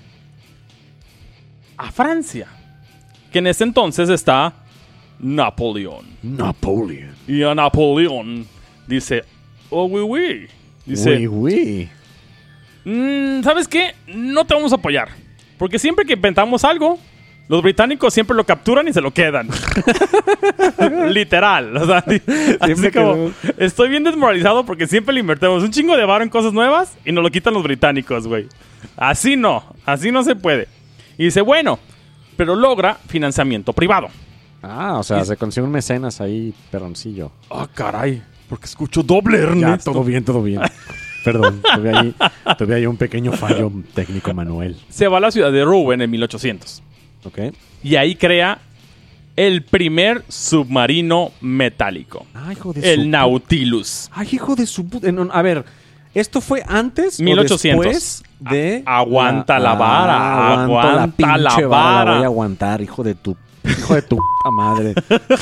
a Francia, que en ese entonces está Napoleón. Napoleon. Y a Napoleón dice, oh, oui, oui. Dice, Uy, uy. "Mm, ¿sabes qué? No te vamos a apoyar. Porque siempre que inventamos algo, los británicos siempre lo capturan y se lo quedan. Literal. O sea, así que como, no. estoy bien desmoralizado porque siempre le invertimos un chingo de varo en cosas nuevas y nos lo quitan los británicos, güey. Así no. Así no se puede. Y dice, bueno, pero logra financiamiento privado. Ah, o sea, Y- se consigue un mecenas ahí, perroncillo. Ah, caray. Porque escucho doble, Ernesto. Ya, todo bien, todo bien. Perdón, tuve ahí, tuve ahí un pequeño fallo técnico, Manuel. Se va a la ciudad de Rouen en mil ochocientos. ¿Ok? Y ahí crea el primer submarino metálico. Ay, hijo de El su... Nautilus. Ay, hijo de su... pu- eh, no, A ver, ¿esto fue antes mil ochocientos. o después de... A- aguanta la vara, aguanto aguanta la pinche vara. La voy a aguantar, hijo de tu Hijo de tu puta madre.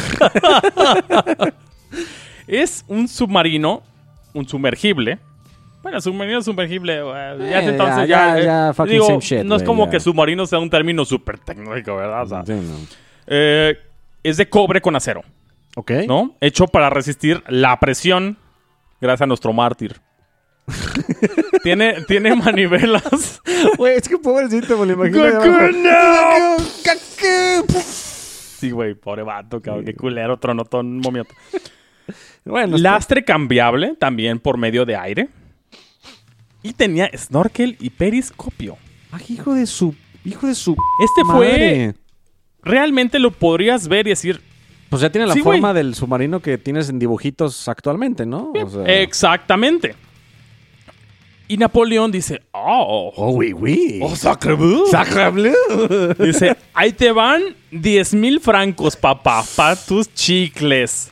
Es un submarino, un sumergible. Bueno, submarino sumergible, güey. Ya Eh, entonces ya, ya, ya, ya, eh, fucking digo, same shit, no es güey, como ya. que submarino sea un término súper tecnológico, ¿verdad? O sea, Sí, no. eh, es de cobre con acero, Ok. ¿no? Hecho para resistir la presión gracias a nuestro mártir. tiene, tiene manivelas. Güey, es que pobrecito, me lo imagino. ¡Goku, no! ¡Goku! Sí, güey, pobre vato, cabrón. Qué culero, tronotón, un momento. Bueno, Lastre cambiable, también por medio de aire. Y tenía snorkel y periscopio. ah, hijo de su... Hijo de su... Este madre. fue... Realmente lo podrías ver y decir... Pues ya tiene la Sí, forma güey. del submarino que tienes en dibujitos actualmente, ¿no? O sea... Exactamente. Y Napoleón dice... Oh, Oh, oui, oui. oh sacre bleu. ¡Sacre bleu! Dice, ahí te van diez mil francos, papá, pa' tus chicles.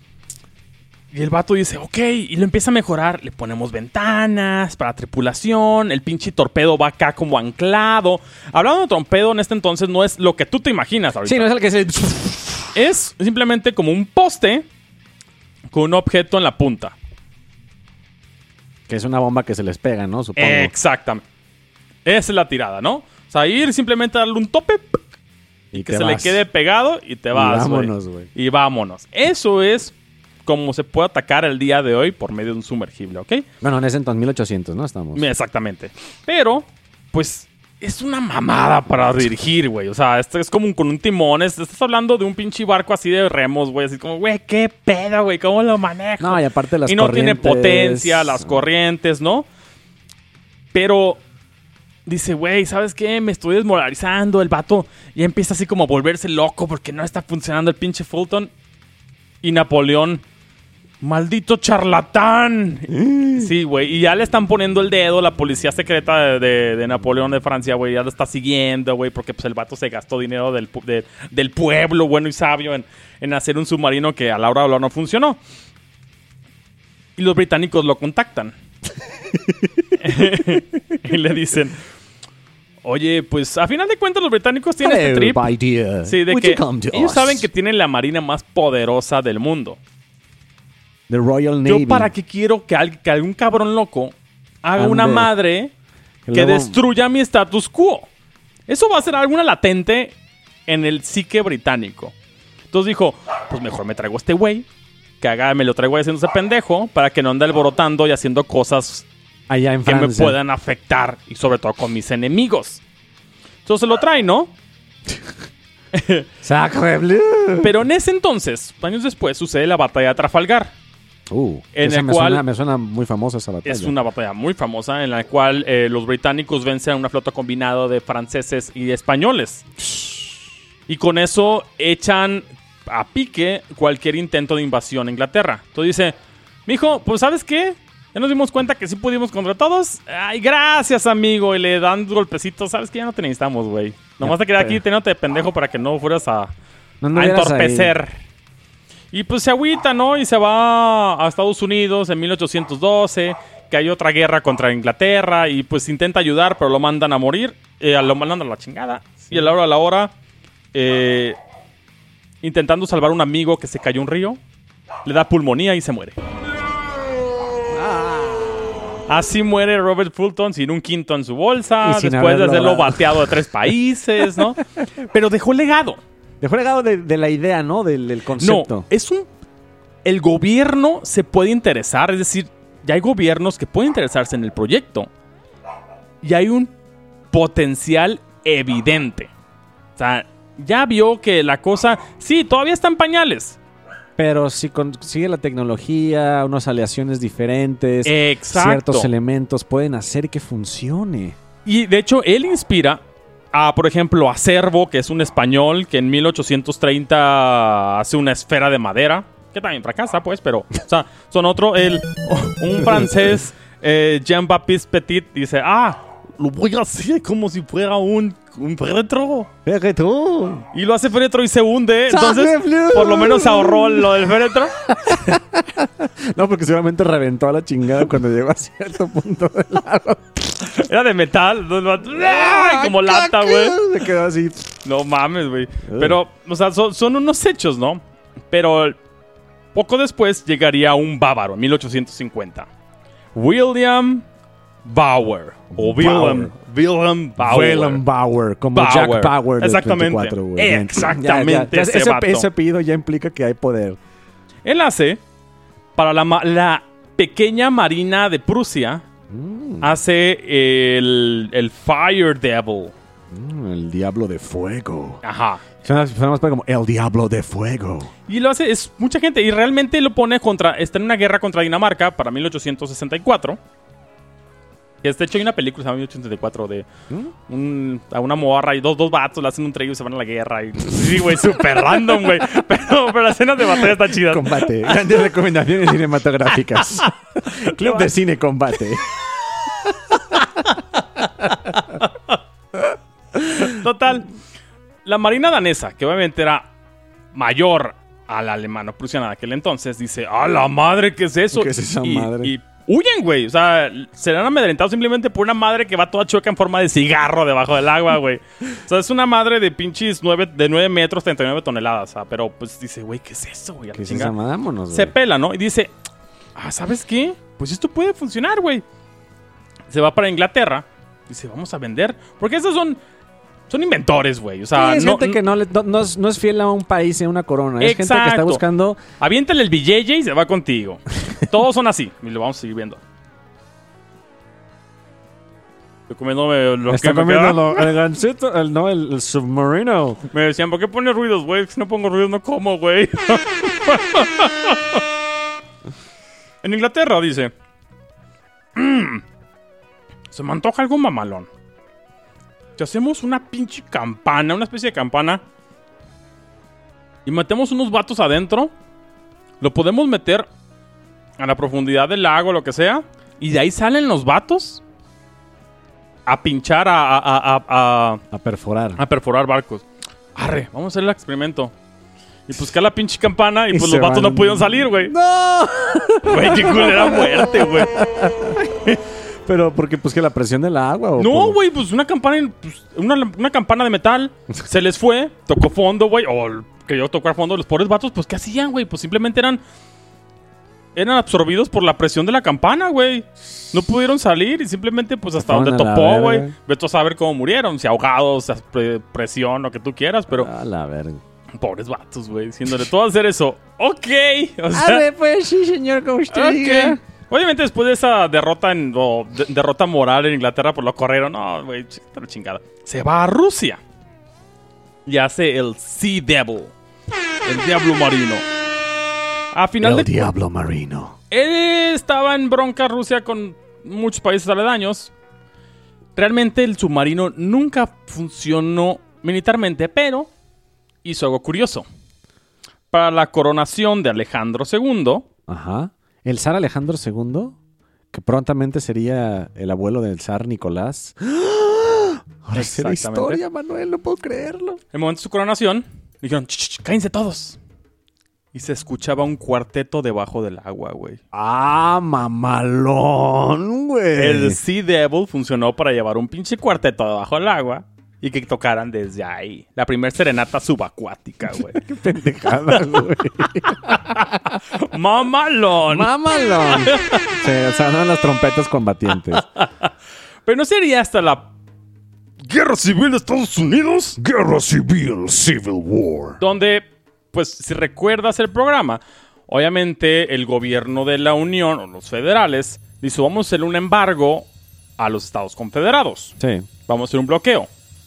Y el vato dice, ok, y lo empieza a mejorar. Le ponemos ventanas para tripulación. El pinche torpedo va acá como anclado. Hablando de torpedo en este entonces no es lo que tú te imaginas ahorita. Sí, no es el que se... Es simplemente como un poste con un objeto en la punta. Que es una bomba que se les pega, ¿no? Supongo. Exactamente. Esa es la tirada, ¿no? O sea, ir simplemente a darle un tope y que te se le vas. quede pegado y te Y vas, güey. vámonos, güey. Y vámonos. Eso es como se puede atacar el día de hoy por medio de un sumergible, ¿ok? Bueno, en ese entonces, mil ochocientos, ¿no? Estamos. Exactamente. Pero, pues, es una mamada para dirigir, güey. O sea, esto es como un- con un timón. Es- estás hablando de un pinche barco así de remos, güey. Así como, güey, qué pedo, güey. ¿Cómo lo manejo? No, y aparte las y no tiene corrientes- potencia, las corrientes, ¿no? Pero dice, güey, ¿sabes qué? Me estoy desmoralizando. El vato ya empieza así como a volverse loco porque no está funcionando el pinche Fulton. Y Napoleón, maldito charlatán. Sí, güey. Y ya le están poniendo el dedo. La policía secreta de, de- de Napoleón de Francia, güey, ya lo está siguiendo, güey, porque pues el vato se gastó dinero del, pu- de- del pueblo bueno y sabio en, en hacer un submarino que a la hora de hablar no funcionó. Y los británicos lo contactan. Y le dicen, oye, pues a final de cuentas los británicos tienen este trip. my dear. Sí, de Would que you come to ellos us? saben que tienen la marina más poderosa del mundo. The Royal Navy. Yo para qué quiero que, al- que algún cabrón loco haga Ande. una madre Que que luego- destruya mi status quo. Eso va a ser alguna latente en el psique británico. Entonces dijo, pues mejor me traigo a este güey, que haga, me lo traigo ahí haciéndose pendejo, para que no ande alborotando y haciendo cosas Allá en que me Francia. puedan afectar, y sobre todo con mis enemigos. Entonces lo trae, ¿no? Sacre bleu. Pero en ese entonces, años después, sucede la batalla de Trafalgar. Uh, En esa el me, cual- suena, me suena muy famosa esa batalla. Es una batalla muy famosa en la cual eh, los británicos vencen a una flota combinada de franceses y españoles. Y con eso echan a pique cualquier intento de invasión a Inglaterra. Entonces dice, mijo, pues ¿sabes qué? Ya nos dimos cuenta que sí pudimos contra todos. Ay, gracias, amigo. Y le dan golpecitos. ¿Sabes qué? Ya no te necesitamos, güey. Nomás te quedé aquí teniéndote de pendejo para que no fueras a, No a anduvieras entorpecer. Y pues se agüita, ¿no? Y se va a Estados Unidos en mil ochocientos doce, que hay otra guerra contra Inglaterra, y pues intenta ayudar, pero lo mandan a morir, eh, lo mandan a la chingada. Y a la hora a la hora, eh, intentando salvar a un amigo que se cayó en un río, le da pulmonía y se muere. Así muere Robert Fulton sin un quinto en su bolsa, Y sin después de haber hacerlo logrado. bateado de tres países, ¿no? Pero dejó legado. Dejó legado de, de la idea, ¿no? Del, del No, concepto. es un... El gobierno se puede interesar, es decir, ya hay gobiernos que pueden interesarse en el proyecto. Y hay un potencial evidente. O sea, ya vio que la cosa... Sí, todavía está en pañales. Pero si consigue la tecnología, unas aleaciones diferentes, Exacto. ciertos elementos pueden hacer que funcione. Y de hecho, él inspira a, por ejemplo, a Cervo, que es un español que en mil ochocientos treinta hace una esfera de madera, que también fracasa, pues, pero, o sea, son otro, el, un francés, eh, Jean-Baptiste Petit, dice, ah, lo voy a hacer como si fuera un, un féretro. ¡Fíjate tú! Y lo hace féretro y se hunde, entonces, ¡Sacre bleu! por lo menos se ahorró lo del féretro. No, porque seguramente reventó a la chingada cuando llegó a cierto punto del lago. Era de metal. Como lata, güey. Se quedó así. No mames, güey. Pero, o sea, son, son unos hechos, ¿no? Pero poco después llegaría un bávaro, en mil ochocientos cincuenta. William Bauer. O William, William Bauer. William Bauer, como Bauer. Jack Bauer de Exactamente. veinticuatro, güey. Exactamente. Ya, ya, ya, ese, ese, vato. ese apellido ya implica que hay poder. Él hace, para la, ma- la pequeña marina de Prusia, Mm. hace el, el Fire Devil. Mm, el diablo de fuego. Ajá. Suena, suena más como el diablo de fuego. Y lo hace, es mucha gente. Y realmente lo pone contra. Está en una guerra contra Dinamarca para mil ochocientos sesenta y cuatro. Que de hecho hay una película, se llama mil ochocientos sesenta y cuatro, de ¿Mm? un, a una morra y dos, dos vatos le hacen un trío y se van a la guerra. Y, sí, güey, súper random, güey. Pero, pero las escenas de batalla están chidas. Combate. Grandes recomendaciones cinematográficas. Club de cine combate. Total. La marina danesa, que obviamente era mayor a la alemano-prusiana de aquel entonces, dice: ¡a la madre! ¿Qué es eso? ¿Qué es esa y, madre? Y huyen, güey. O sea, serán amedrentados simplemente por una madre que va toda chueca en forma de cigarro debajo del agua, güey. O sea, es una madre de pinches nueve, de nueve metros, treinta y nueve toneladas. O sea, pero pues dice, güey, ¿qué es eso, güey? A la ¿Qué es chingada. esa? Vámonos, güey. Se pela, ¿no? Y dice, ah, ¿sabes qué? Pues esto puede funcionar, güey. Se va para Inglaterra. Dice, vamos a vender. Porque estos son... Son inventores, güey. O sea, Sí, es no, gente que no, le- no, no es, no es fiel a un país y a una corona. Es gente que está Exacto. buscando... aviéntale el billete y se va contigo. Todos son así. Y lo vamos a seguir viendo. Estoy comiéndome lo Está que me comiendo queda. lo- el gancito, el, no, el, el submarino. Me decían, ¿por qué pones ruidos, güey? Si no pongo ruidos no como, güey. En Inglaterra dice... "Mm, se me antoja algo mamalón. Si hacemos una pinche campana, una especie de campana, y metemos unos vatos adentro, lo podemos meter a la profundidad del lago, lo que sea, y de ahí salen los vatos a pinchar, a, a, a, a, a, A perforar. a perforar barcos. Arre, vamos a hacer el experimento. Y pues que la pinche campana, y Y pues se los vatos van. no pudieron salir, güey. ¡No! Güey, qué culera muerte, güey. Pero porque pues que la presión del agua o No, por- güey, pues una campana, pues, una, una campana de metal se les fue, tocó fondo, güey, o que yo tocar fondo, los pobres vatos, pues ¿qué hacían, güey? Pues simplemente eran eran absorbidos por la presión de la campana, güey. No pudieron salir y simplemente pues hasta Fueron donde a la topó, verga. güey. Vete a saber cómo murieron, si ahogados, si pre- presión, lo que tú quieras, pero A la verga. pobres vatos, güey, diciéndole, todo hacer eso. Ok, o sea, pues sí, señor, como usted ok. Obviamente después de esa derrota en, o de- derrota moral en Inglaterra, pues lo corrieron. No, güey, ch- está la chingada. Se va a Rusia. Y hace el Sea Devil. El Diablo Marino. A final El de... diablo marino. Él estaba en bronca Rusia con muchos países aledaños. Realmente el submarino nunca funcionó militarmente, pero hizo algo curioso. Para la coronación de Alejandro segundo... Ajá. El zar Alejandro segundo, que prontamente sería el abuelo del zar Nicolás. Ahora sí la Exactamente. historia, Manuel, no puedo creerlo. En el momento de su coronación, dijeron, "Ch, ch, ch, cállense todos." Y se escuchaba un cuarteto debajo del agua, güey. Ah, mamalón, güey. El Sea Devil funcionó para llevar un pinche cuarteto debajo del agua y que tocaran desde ahí. La primer serenata subacuática, güey. Qué pendejada, güey. ¡Mamalón! Mamalón. Se sonaron las trompetas combatientes. Pero no sería hasta la Guerra Civil de Estados Unidos Guerra Civil, Civil War. donde, pues, si recuerdas el programa, obviamente el gobierno de la Unión o los federales dijo, vamos a hacer un embargo a los Estados Confederados. Sí. Vamos a hacer un bloqueo.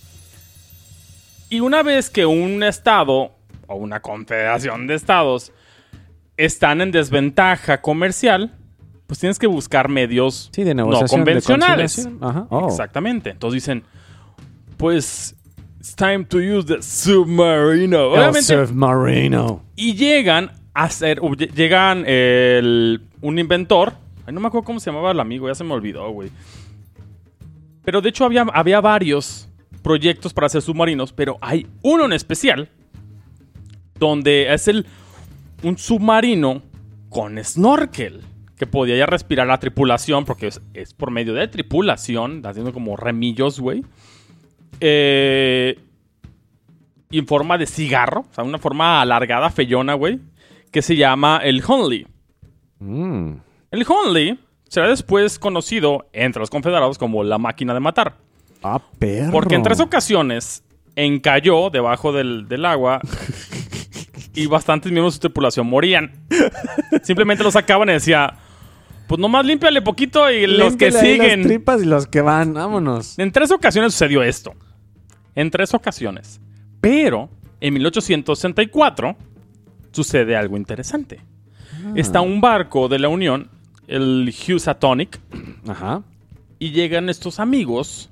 Y una vez que un estado o una confederación de estados están en desventaja comercial, pues tienes que buscar medios Sí, de no negociación. de convencionales. conciliación. Ajá. Oh. Exactamente. Entonces dicen, pues, it's time to use the submarino. El Obviamente, submarino. y llegan a hacer, o lle- llegan el, un inventor. Ay, no me acuerdo cómo se llamaba el amigo, ya se me olvidó, güey. Pero de hecho había, había varios proyectos para hacer submarinos, pero hay uno en especial donde es el un submarino con snorkel, que podía ya respirar la tripulación, porque es, es por medio de tripulación, haciendo como remillos, güey. Eh, y en forma de cigarro, o sea, una forma alargada, feyona, güey, que se llama el Hunley. Mm. El Hunley será después conocido entre los confederados como la máquina de matar. Ah, perro. Porque en tres ocasiones encalló debajo del, del agua y bastantes miembros de su tripulación morían. Simplemente lo sacaban y decía, pues nomás límpiale poquito y los que Límpiale ahí siguen. las tripas y los que van, vámonos. En tres ocasiones sucedió esto. En tres ocasiones. Pero en mil ochocientos sesenta y cuatro sucede algo interesante. Ah. Está un barco de la Unión, el Housatonic. Ajá. Y llegan estos amigos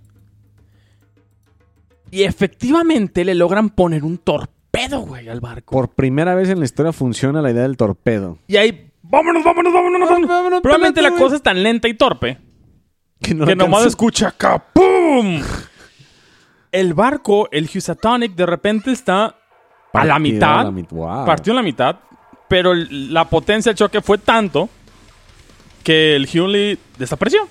y efectivamente le logran poner un torpedo, güey, al barco. Por primera vez en la historia funciona la idea del torpedo. Y ahí, vámonos, vámonos, vámonos, vámonos. vámonos Probablemente la cosa es tan lenta y torpe que, no que nomás escucha acá, ¡pum! El barco, el Housatonic, de repente está partido a la mitad. A la mit- wow. Partió a la mitad, pero la potencia del choque fue tanto que el Hunley desapareció.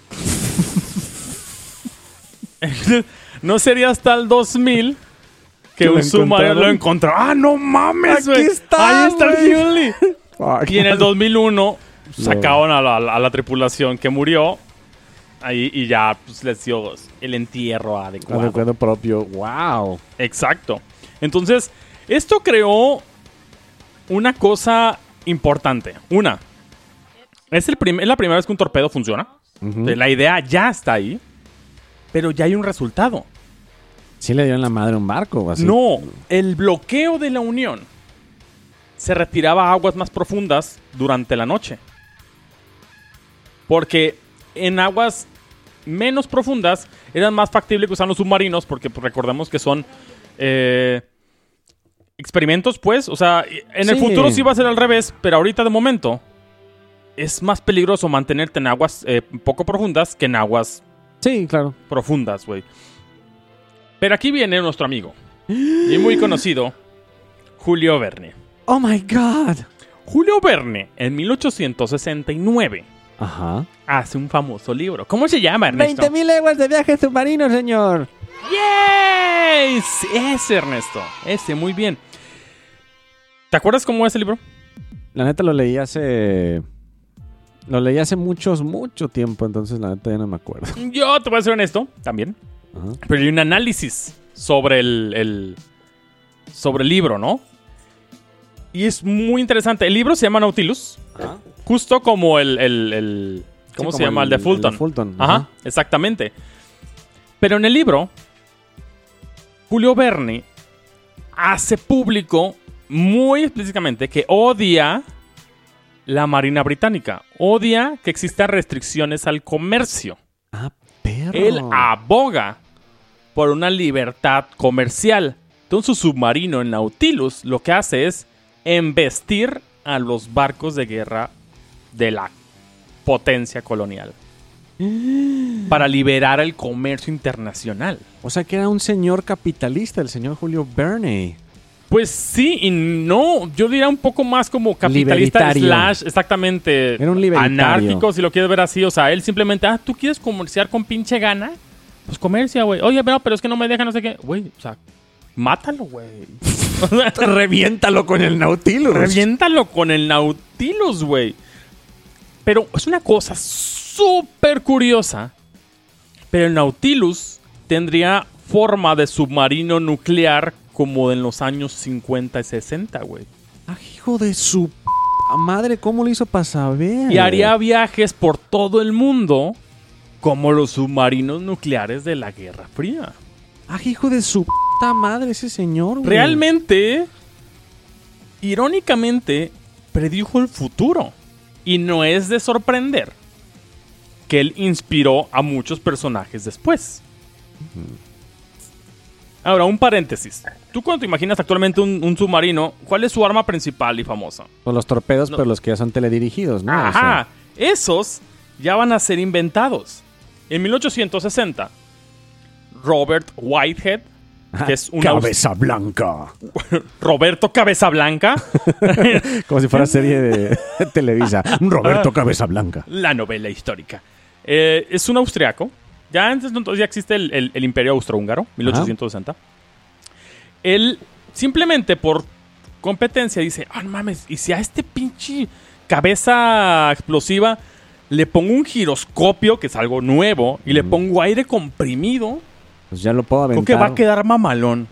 No sería hasta el dos mil que un submarino lo encontró. ¡Ah, no mames, güey! Está, ahí está wey. el Hunley. Y en el dos mil uno sacaron a la, a la tripulación que murió. Ahí y ya pues, les dio el entierro adecuado. Adecuado propio. ¡Wow! Exacto. Entonces, esto creó una cosa importante. Una, es, el prim- es la primera vez que un torpedo funciona. Uh-huh. La idea ya está ahí. Pero ya hay un resultado. ¿Sí le dieron la madre a un barco? Así? No, el bloqueo de la Unión se retiraba a aguas más profundas durante la noche. Porque en aguas menos profundas eran más factible que usaran los submarinos, porque pues, recordemos que son eh, experimentos, pues. O sea, en sí. el futuro sí va a ser al revés, pero ahorita de momento es más peligroso mantenerte en aguas eh, poco profundas que en aguas... Sí, claro. Profundas, güey. Pero aquí viene nuestro amigo. Y muy conocido. Julio Verne. Oh my God. Julio Verne, en mil ochocientos sesenta y nueve. Ajá. Hace un famoso libro. ¿Cómo se llama, Ernesto? veinte mil leguas de viaje submarino, señor. ¡Yay! Ese, Ernesto. Ese, muy bien. ¿Te acuerdas cómo es el libro? La neta lo leí hace... Lo leí hace muchos, mucho tiempo, entonces la neta ya no me acuerdo. Yo te voy a ser honesto, también. Ajá. Pero hay un análisis sobre el, el, sobre el libro, ¿no? Y es muy interesante. El libro se llama Nautilus. Ajá. Justo como el... el, el ¿Cómo sí, se llama? El, el de Fulton. El de Fulton. Ajá. Ajá, exactamente. Pero en el libro, Julio Verne hace público muy explícitamente que odia... la Marina Británica. Odia que existan restricciones al comercio. Ah, perro. Él aboga por una libertad comercial. Entonces su submarino, el Nautilus, lo que hace es embestir a los barcos de guerra de la potencia colonial. Para liberar el comercio internacional. O sea que era un señor capitalista, el señor Julio Verne. Pues sí y no. Yo diría un poco más como capitalista libertario. slash, exactamente, era un libertario. Anárquico, si lo quieres ver así. O sea, él simplemente, ah, ¿tú quieres comerciar con pinche gana? Pues comercia, güey. Oye, pero, pero es que no me deja no sé qué. Güey, o sea, mátalo, güey. Reviéntalo con el Nautilus. Reviéntalo con el Nautilus, güey. Pero es una cosa súper curiosa. Pero el Nautilus tendría forma de submarino nuclear como en los años cincuenta y sesenta, güey. Ah, hijo de su p madre, ¿cómo lo hizo para saber? Y haría viajes por todo el mundo como los submarinos nucleares de la Guerra Fría. Ah, hijo de su p madre ese señor, güey. Realmente, irónicamente, predijo el futuro. Y no es de sorprender que él inspiró a muchos personajes después. Uh-huh. Ahora, un paréntesis. Tú cuando te imaginas actualmente un, un submarino, ¿cuál es su arma principal y famosa? Pues los torpedos, no. Pero los que ya son teledirigidos, ¿no? Ajá. O sea. Esos ya van a ser inventados. En mil ochocientos sesenta, Robert Whitehead que es un Cabeza Blanca. Roberto Cabeza Blanca. Como si fuera serie de Televisa. Roberto Cabeza Blanca. La novela histórica. Eh, es un austriaco. Ya antes entonces ya existe el, el, el Imperio Austrohúngaro, mil ochocientos sesenta. Ajá. Él simplemente por competencia dice, ah, oh, no mames, y si a este pinche cabeza explosiva le pongo un giroscopio, que es algo nuevo, y mm. le pongo aire comprimido, pues ya lo puedo aventar. Creo que va a quedar mamalón.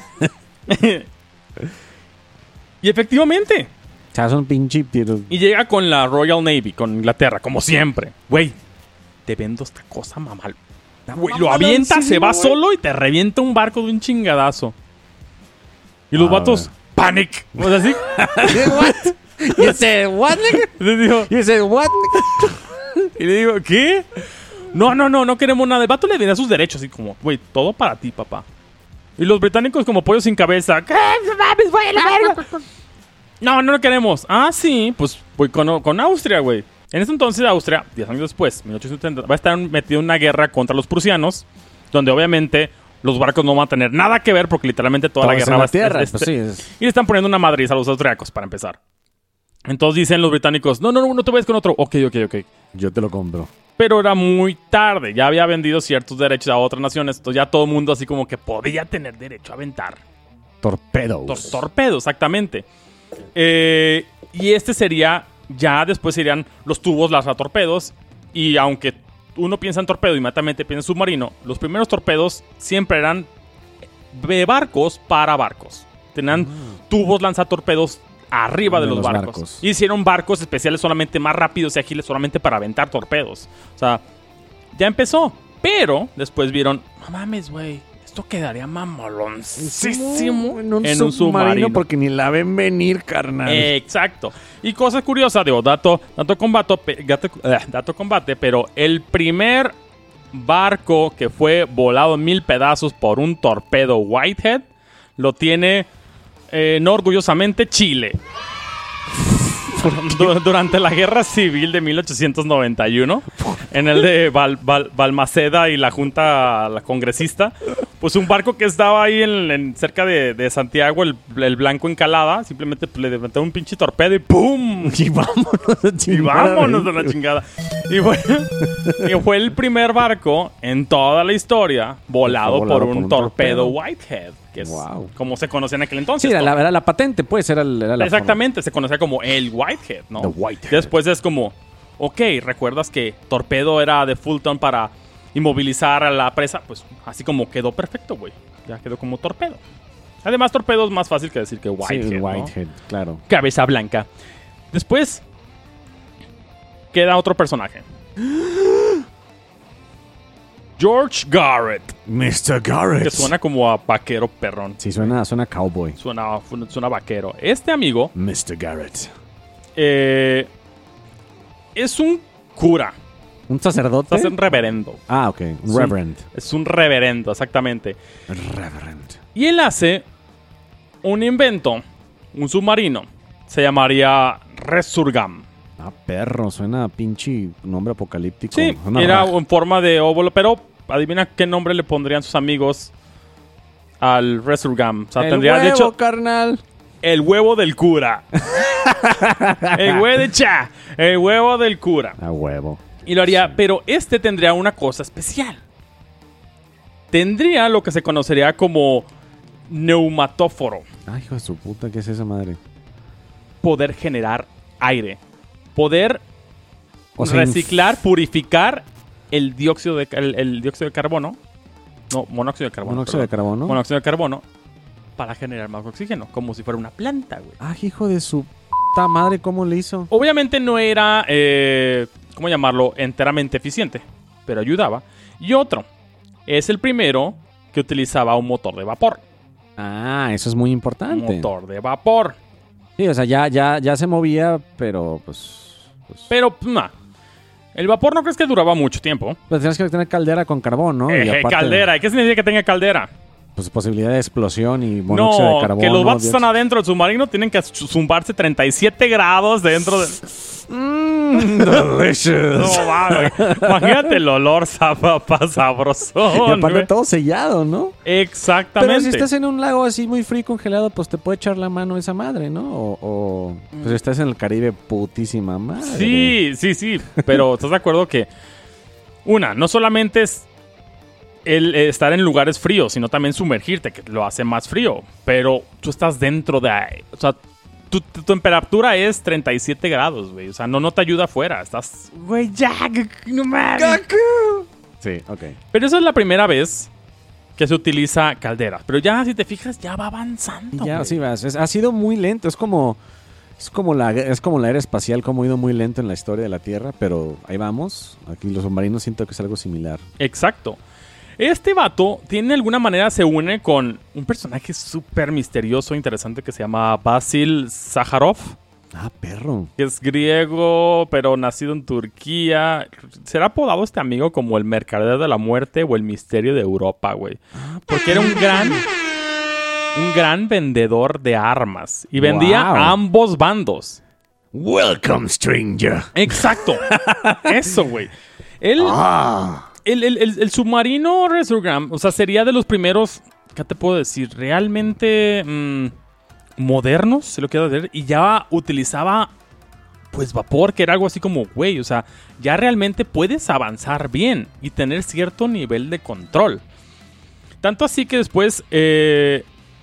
Y efectivamente. O sea, son pinche tiros. Y llega con la Royal Navy, con Inglaterra, como siempre. Güey, te vendo esta cosa mamal. Güey, lo avienta, sí, se va wey. solo y te revienta un barco de un chingadazo. Y los ah, vatos, wey. panic. ¿No es así? What? You said what, nigga? Le digo, you said what? Y le digo, ¿qué? No, no, no, no queremos nada. El vato le viene a sus derechos, así como, güey, todo para ti, papá. Y los británicos como pollos sin cabeza. ¿Qué? ¡Mames, voy a la verga! No, no lo queremos. Ah, sí, pues voy con, con Austria, güey. En ese entonces Austria, diez años después, mil ochocientos setenta, va a estar metido en una guerra contra los prusianos, donde obviamente los barcos no van a tener nada que ver porque literalmente toda Todo la guerra va a estar... Este, pues sí, es... Y le están poniendo una madriz a los austriacos, para empezar. Entonces dicen los británicos, no, no, no, no te vayas con otro. Ok, ok, ok. Yo te lo compro. Pero era muy tarde. Ya había vendido ciertos derechos a otras naciones. Entonces ya todo el mundo así como que podía tener derecho a aventar. Torpedos. Tor- torpedos, exactamente. Eh, y este sería... Ya después serían los tubos lanzatorpedos. Y aunque uno piensa en torpedo y inmediatamente piensa en submarino, los primeros torpedos siempre eran de barcos para barcos. Tenían mm. tubos lanzatorpedos arriba de, de los, los barcos. barcos. Y hicieron barcos especiales solamente más rápidos y ágiles solamente para aventar torpedos. O sea, ya empezó. Pero después vieron, no mames, güey, esto quedaría mamaloncísimo en un, en submarino, un submarino. Porque ni la ven venir, carnal. Eh, exacto. Y cosa curiosa, digo, dato, dato, combate, dato, eh, dato combate, pero el primer barco que fue volado en mil pedazos por un torpedo Whitehead lo tiene... Eh, no orgullosamente Chile. Durante la guerra civil de mil ochocientos noventa y uno, en el de Val, Val, Balmaceda y la junta la congresista, pues un barco que estaba ahí en, en cerca de, de Santiago, el, el Blanco Encalada, simplemente pues, le levantó un pinche torpedo y ¡pum! Y vámonos a chingada. Y vámonos a la chingada. Y fue, y fue el primer barco en toda la historia volado, volado por, un por un torpedo, torpedo Whitehead. Que es wow. como se conocía en aquel entonces. Sí, era la, era la patente, pues, era, era la Exactamente, forma. Se conocía como el Whitehead, ¿no? The Whitehead. Después es como, ok, ¿recuerdas que torpedo era de Fulton para inmovilizar a la presa? Pues así como quedó perfecto, güey. Ya quedó como torpedo. Además, torpedo es más fácil que decir que Whitehead, sí, Whitehead, ¿no? Claro. Cabeza blanca. Después queda otro personaje. George Garrett. mister Garrett. Que suena como a vaquero perrón. Sí, suena, suena cowboy. Suena, suena vaquero. Este amigo... mister Garrett. Eh, es un cura. ¿Un sacerdote? Es un reverendo. Ah, ok. Un reverend. Es un reverendo, exactamente. Reverend. Y él hace un invento, un submarino. Se llamaría Resurgam. Ah, perro, suena a pinche nombre apocalíptico. Sí, suena era raja. en forma de óvulo, pero adivina qué nombre le pondrían sus amigos al Resurgam. O sea, el tendría, huevo, de hecho, carnal. El huevo del cura. El huevo de cha. El huevo del cura. A huevo. Y lo haría, pero este tendría una cosa especial. Tendría lo que se conocería como neumatóforo. Ay, hijo de su puta, ¿qué es esa madre? Poder generar aire. Poder o sea, reciclar, inf... purificar el dióxido de, el, el dióxido de carbono. No, monóxido de carbono. Monóxido de carbono. Monóxido de carbono para generar más oxígeno, como si fuera una planta, güey. Ah, hijo de su puta madre, ¿cómo le hizo? Obviamente no era, eh, ¿cómo llamarlo? Enteramente eficiente, pero ayudaba. Y otro, es el primero que utilizaba un motor de vapor. Ah, eso es muy importante. Motor de vapor. Sí, o sea, ya, ya, ya se movía, pero pues... pues... Pero, nah. El vapor no crees que duraba mucho tiempo. Pues tienes que tener caldera con carbón, ¿no? Eh, y aparte... Caldera. ¿Y qué significa que tenga caldera? pues, posibilidad de explosión y monóxido No, de carbono. que los vatos dióxido- están adentro del submarino, tienen que zumbarse treinta y siete grados dentro de... Mm, delicious. No, va, güey. Imagínate el olor papá sabrosón, Y aparte güey. todo sellado, ¿no? Exactamente. Pero si estás en un lago así muy frío y congelado, pues te puede echar la mano esa madre, ¿no? O, o pues si estás en el Caribe, putísima madre. Sí, sí, sí. Pero ¿estás de acuerdo que una, no solamente es el eh, estar en lugares fríos, sino también sumergirte, que lo hace más frío? Pero tú estás dentro de ahí. O sea, tu, tu temperatura es treinta y siete grados, güey. O sea, no, no te ayuda afuera. Estás... Güey, ya, no mames. Sí, ok. Pero esa es la primera vez que se utiliza calderas. Pero ya, si te fijas, ya va avanzando. Ya, güey. sí, vas. Es- ha sido muy lento. Es como, es como la, es como la era espacial, como ha ido muy lento en la historia de la Tierra, pero ahí vamos. Aquí los submarinos siento que es algo similar. Exacto. Este vato tiene de alguna manera se une con un personaje súper misterioso e interesante que se llama Basil Zaharov, Ah, perro. que es griego, pero nacido en Turquía. ¿Será apodado este amigo como el mercader de la muerte o el misterio de Europa, güey? Porque era un gran, un gran vendedor de armas y vendía Wow. a ambos bandos. Welcome, stranger. Exacto. Eso, güey. Él... Ah. El, el- el- el submarino Resurgam, o sea, sería de los primeros, ¿qué te puedo decir? Realmente mm, modernos, se lo quiero decir, y ya utilizaba, pues, vapor, que era algo así como, güey, o sea, ya realmente puedes avanzar bien y tener cierto nivel de control. Tanto así que después eh,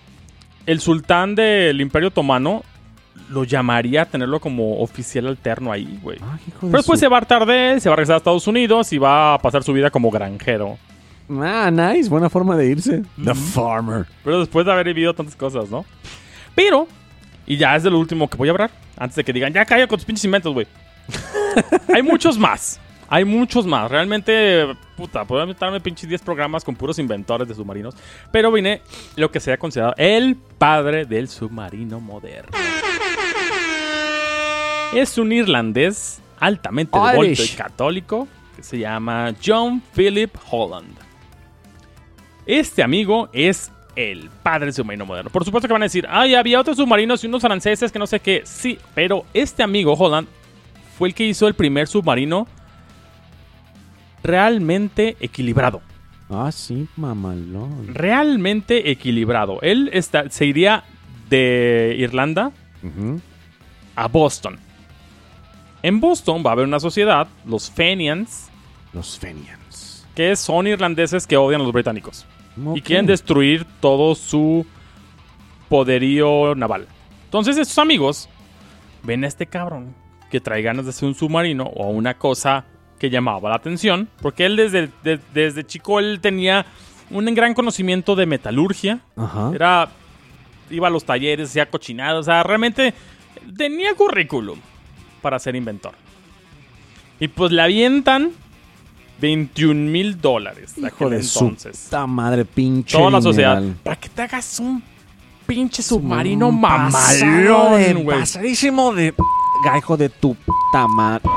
el sultán del Imperio Otomano lo llamaría a tenerlo como oficial alterno ahí, güey. Ah, hijo de Pero después su- se va a hartar de él, se va a regresar a Estados Unidos y va a pasar su vida como granjero. Ah, nice. Buena forma de irse. The Farmer. Pero después de haber vivido tantas cosas, ¿no? Pero, y ya es de lo último que voy a hablar, antes de que digan, ya calla con tus pinches inventos, güey. Hay muchos más. Hay muchos más. Realmente, puta, puedo inventarme pinches diez programas con puros inventores de submarinos. Pero vine lo que se ha considerado el padre del submarino moderno. Es un irlandés altamente devoto y Irish. católico que se llama John Philip Holland. Este amigo es el padre del submarino moderno. Por supuesto que van a decir, ay, había otros submarinos y unos franceses que no sé qué. Sí, pero este amigo Holland fue el que hizo el primer submarino realmente equilibrado. Ah, sí, mamalón. Realmente equilibrado. Él está, se iría de Irlanda Ujú. a Boston. En Boston va a haber una sociedad, los Fenians, Los Fenians. que son irlandeses que odian a los británicos. Y Ok. quieren destruir todo su poderío naval. Entonces estos amigos ven a este cabrón que trae ganas de hacer un submarino o una cosa que llamaba la atención. Porque él desde, de- desde chico él tenía un gran conocimiento de metalurgia. Ajá. Era, iba a los talleres, hacía cochinadas. O sea, realmente tenía currículum para ser inventor. Y pues le avientan veintiún mil dólares de Hijo aquel de su entonces. puta madre, pinche Toda la sociedad. dineral. Para que te hagas un pinche submarino Un pasado mamalón, de- güey. Pasadísimo de... Ga, hijo de tu puta madre.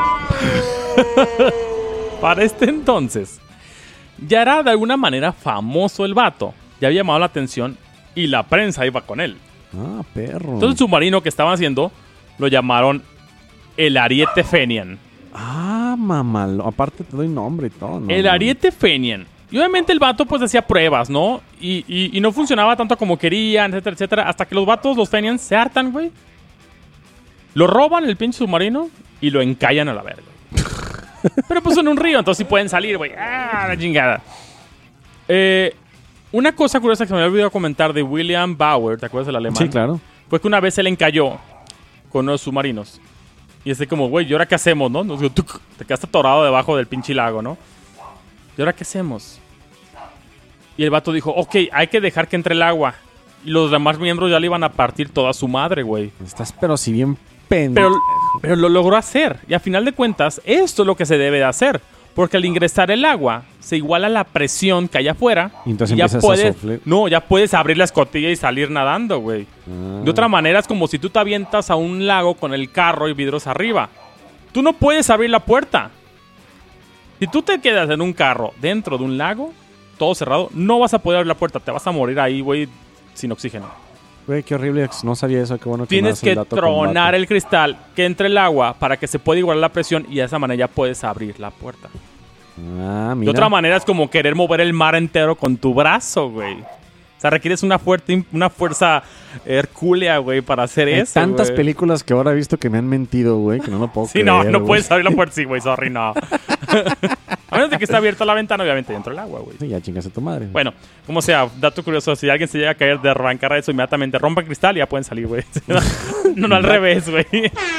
Para este entonces, ya era de alguna manera famoso el vato. Ya había llamado la atención y la prensa iba con él. Ah, perro. Entonces el submarino que estaban haciendo lo llamaron el Ariete Fenian. Ah, mamalo. Aparte te doy nombre y todo, ¿no? El Ariete Fenian. Y obviamente el vato pues hacía pruebas, ¿no? Y, y- y no funcionaba tanto como querían, etcétera, etcétera. Hasta que los vatos, los Fenians, se hartan, güey. Lo roban el pinche submarino y lo encallan a la verga. Pero pues en un río, entonces sí pueden salir, güey. ¡Ah, la chingada! Eh, una cosa curiosa que se me había olvidado comentar de William Bauer, ¿te acuerdas del alemán? Sí, claro. Fue que una vez él encalló con unos submarinos. Y este como, güey, ¿y ahora qué hacemos, no? Nos digo, tuc, te quedaste atorado debajo del pinche lago, ¿no? ¿Y ahora qué hacemos? Y el vato dijo, ok, hay que dejar que entre el agua. Y los demás miembros ya le iban a partir toda su madre, güey. Estás pero si bien pendejo. Pero, pero lo logró hacer. Y a final de cuentas, esto es lo que se debe de hacer. Porque al ingresar el agua, se iguala la presión que hay afuera. Y entonces ya empiezas a puedes, sufrir. no, ya puedes abrir la escotilla y salir nadando, güey. Ah. De otra manera es como si tú te avientas a un lago con el carro y vidrios arriba. Tú no puedes abrir la puerta. Si tú te quedas en un carro dentro de un lago, todo cerrado, no vas a poder abrir la puerta. Te vas a morir ahí, güey, sin oxígeno. Güey, qué horrible. No sabía eso. Qué bueno que Tienes me das que el dato tronar combate. el cristal que entre el agua para que se pueda igualar la presión y de esa manera ya puedes abrir la puerta. Ah, mira. De otra manera es como querer mover el mar entero con tu brazo, güey. O sea, requieres una, fuerte, una fuerza hercúlea, güey, para hacer Hay eso, tantas güey. películas que ahora he visto que me han mentido, güey, que no lo puedo Sí, creer. no, no güey. puedes abrir la puerta, sí, güey, sorry, no. A menos de que esté abierta la ventana, obviamente, dentro del agua, güey. Sí, ya chingas a tu madre. Bueno, como sea, dato curioso, si alguien se llega a caer de arrancar eso, inmediatamente rompa el cristal y ya pueden salir, güey. No, no, al revés, güey.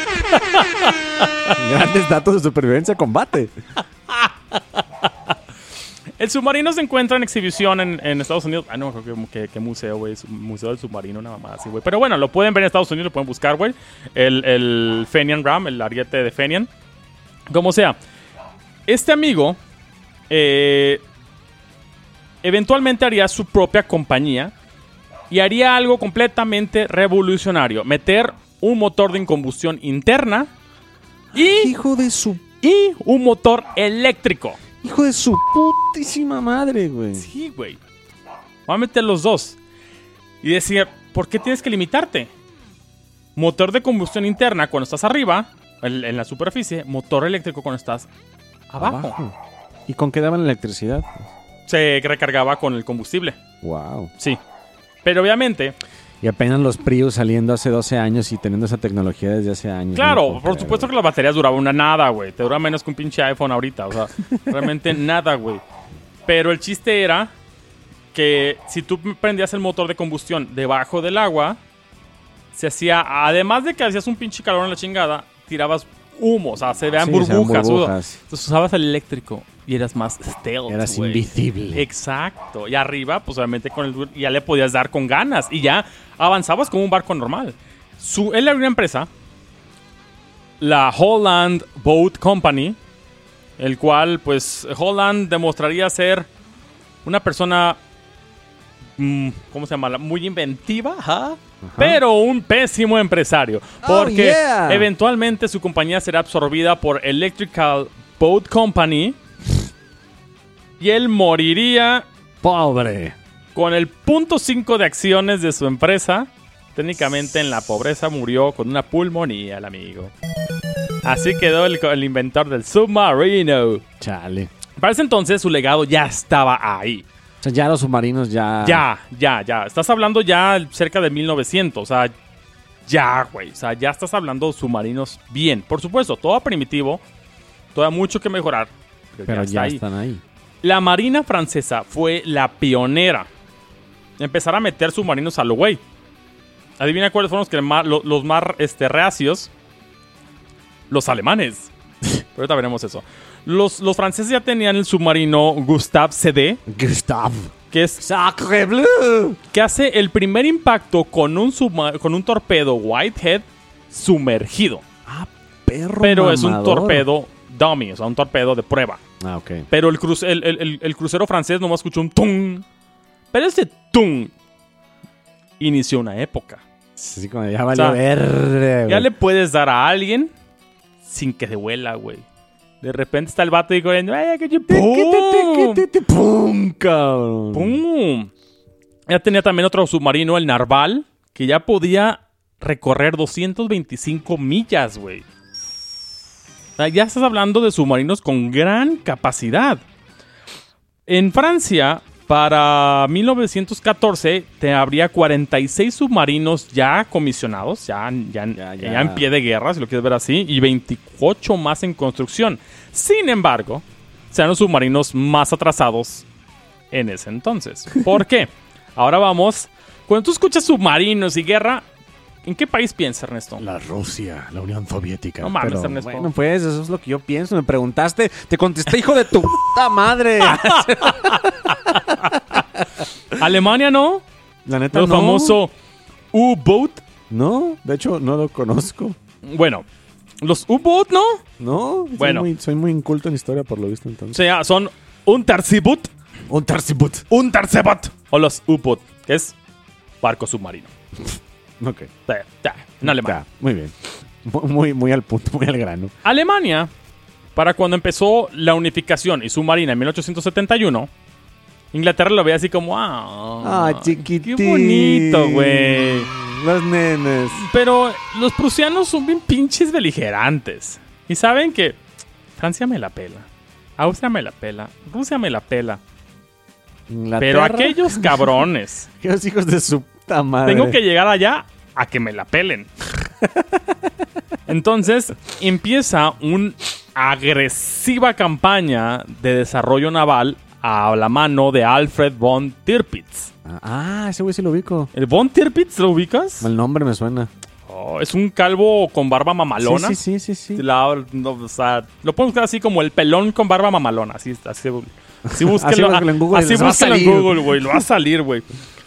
Grandes datos de supervivencia combate. El submarino se encuentra en exhibición en, en Estados Unidos. Ah, no, creo que, que, que museo, güey. Museo del submarino, nada más así, güey. Pero bueno, lo pueden ver en Estados Unidos, lo pueden buscar, güey. El, el Fenian Ram, el ariete de Fenian. Como sea. Este amigo eh, eventualmente haría su propia compañía y haría algo completamente revolucionario. Meter un motor de incombustión interna y, Hijo de su... y un motor eléctrico. Hijo de su putísima madre, güey. Sí, güey. Voy a meter los dos. Y decir, ¿por qué tienes que limitarte? Motor de combustión interna cuando estás arriba, en, en la superficie. Motor eléctrico cuando estás abajo. ¿Y con qué daban electricidad? Se recargaba con el combustible. Wow. Sí. Pero obviamente, Y apenas los Prius saliendo hace doce años y teniendo esa tecnología desde hace años. claro, No puedo por creer, supuesto güey. que las baterías duraban una nada, güey. Te dura menos que un pinche iPhone ahorita. O sea, realmente nada, güey. Pero el chiste era que si tú prendías el motor de combustión debajo del agua, se hacía, además de que hacías un pinche calor en la chingada, tirabas humo, o sea, se vean Sí, se vean burbujas. burbujas. Entonces usabas el eléctrico y eras más stealth, Eras güey. invisible. Exacto. Y arriba, pues obviamente con el ya le podías dar con ganas y ya avanzabas como un barco normal. Su, él abrió una empresa, la Holland Boat Company, el cual, pues, Holland demostraría ser una persona, mm, ¿cómo se llama? Muy inventiva, ajá, pero un pésimo empresario. Porque Oh, yeah. eventualmente su compañía será absorbida por Electrical Boat Company y él moriría Pobre. con el punto cinco de acciones de su empresa. Técnicamente en la pobreza murió con una pulmonía el amigo. Así quedó el, el inventor del submarino. Chale. Para ese entonces su legado ya estaba ahí. O sea, ya los submarinos ya... Ya, ya, ya. Estás hablando ya cerca de mil novecientos. O sea, ya, güey. O sea, ya estás hablando submarinos bien. Por supuesto, todo primitivo. Todavía mucho que mejorar. Pero, Pero ya, ya, está ahí. están ahí. La Marina francesa fue la pionera en empezar a meter submarinos a lo güey. Adivina cuáles fueron los, que más, los, los más este, reacios. Los alemanes. Pero ahorita veremos eso. Los, los franceses ya tenían el submarino Gustave C D, Gustave. que es Sacre bleu. que hace el primer impacto con un, subma- con un torpedo Whitehead sumergido. Ah, perro Pero es un mamador. torpedo dummy, o sea, un torpedo de prueba. Ah, ok. Pero el, cruce- el, el- el- el crucero francés nomás escuchó un tum. Pero ese tum inició una época. Sí, como ya valió O sea, verde, güey. Ya le puedes dar a alguien sin que se vuela, güey. De repente está el vato y corriendo. ¡Ay, que yo- ¡Pum! ¡Pum, cabrón! ¡Pum! Ya tenía también otro submarino, el Narval, que ya podía recorrer doscientas veinticinco millas, güey. O sea, ya estás hablando de submarinos con gran capacidad. En Francia, para mil novecientos catorce, te habría cuarenta y seis submarinos ya comisionados, ya, ya, Ya, ya. ya en pie de guerra, si lo quieres ver así, y veintiocho más en construcción. Sin embargo, sean los submarinos más atrasados en ese entonces. ¿Por qué? Ahora vamos. Cuando tú escuchas submarinos y guerra, ¿en qué país piensas, Ernesto? La Rusia, la Unión Soviética. No mames, Pero, Ernesto. Bueno, pues eso es lo que yo pienso. Me preguntaste, te contesté, hijo de tu puta madre. Alemania, ¿no? La neta, El no. famoso U-Boat. No, de hecho, no lo conozco. Bueno, los U-Boat, ¿no? No, soy Bueno. muy, soy muy inculto en historia por lo visto O entonces. sea, son un Unterseeboot, Un Tarsibut. un Unterseeboot o los U-Boat, que es barco submarino. Ok. Ta, ta, En Alemania. Ya, muy bien. Mu- Muy, muy al punto, muy al grano. Alemania, para cuando empezó la unificación y submarina en mil ochocientos setenta y uno, Inglaterra lo veía así como, ah, Ay, chiquitín. qué bonito, güey. Los nenes. Pero los prusianos son bien pinches beligerantes. Y saben que Francia me la pela, Austria me la pela, Rusia me la pela. Inglaterra. Pero aquellos cabrones, Aquellos hijos de su puta madre. tengo que llegar allá a que me la pelen. Entonces empieza una agresiva campaña de desarrollo naval a la mano de Alfred von Tirpitz. Ah, ese güey sí lo ubico. ¿El von Tirpitz lo ubicas? El nombre me suena. Oh, es un calvo con barba mamalona. Sí, sí, sí, sí. sí. La- no, o sea, lo podemos buscar así como el pelón con barba mamalona. Así, así, así búsquelo, Así búsquelo en Google y así les va a búsquelo en salir. Google, güey. Lo va a salir, güey.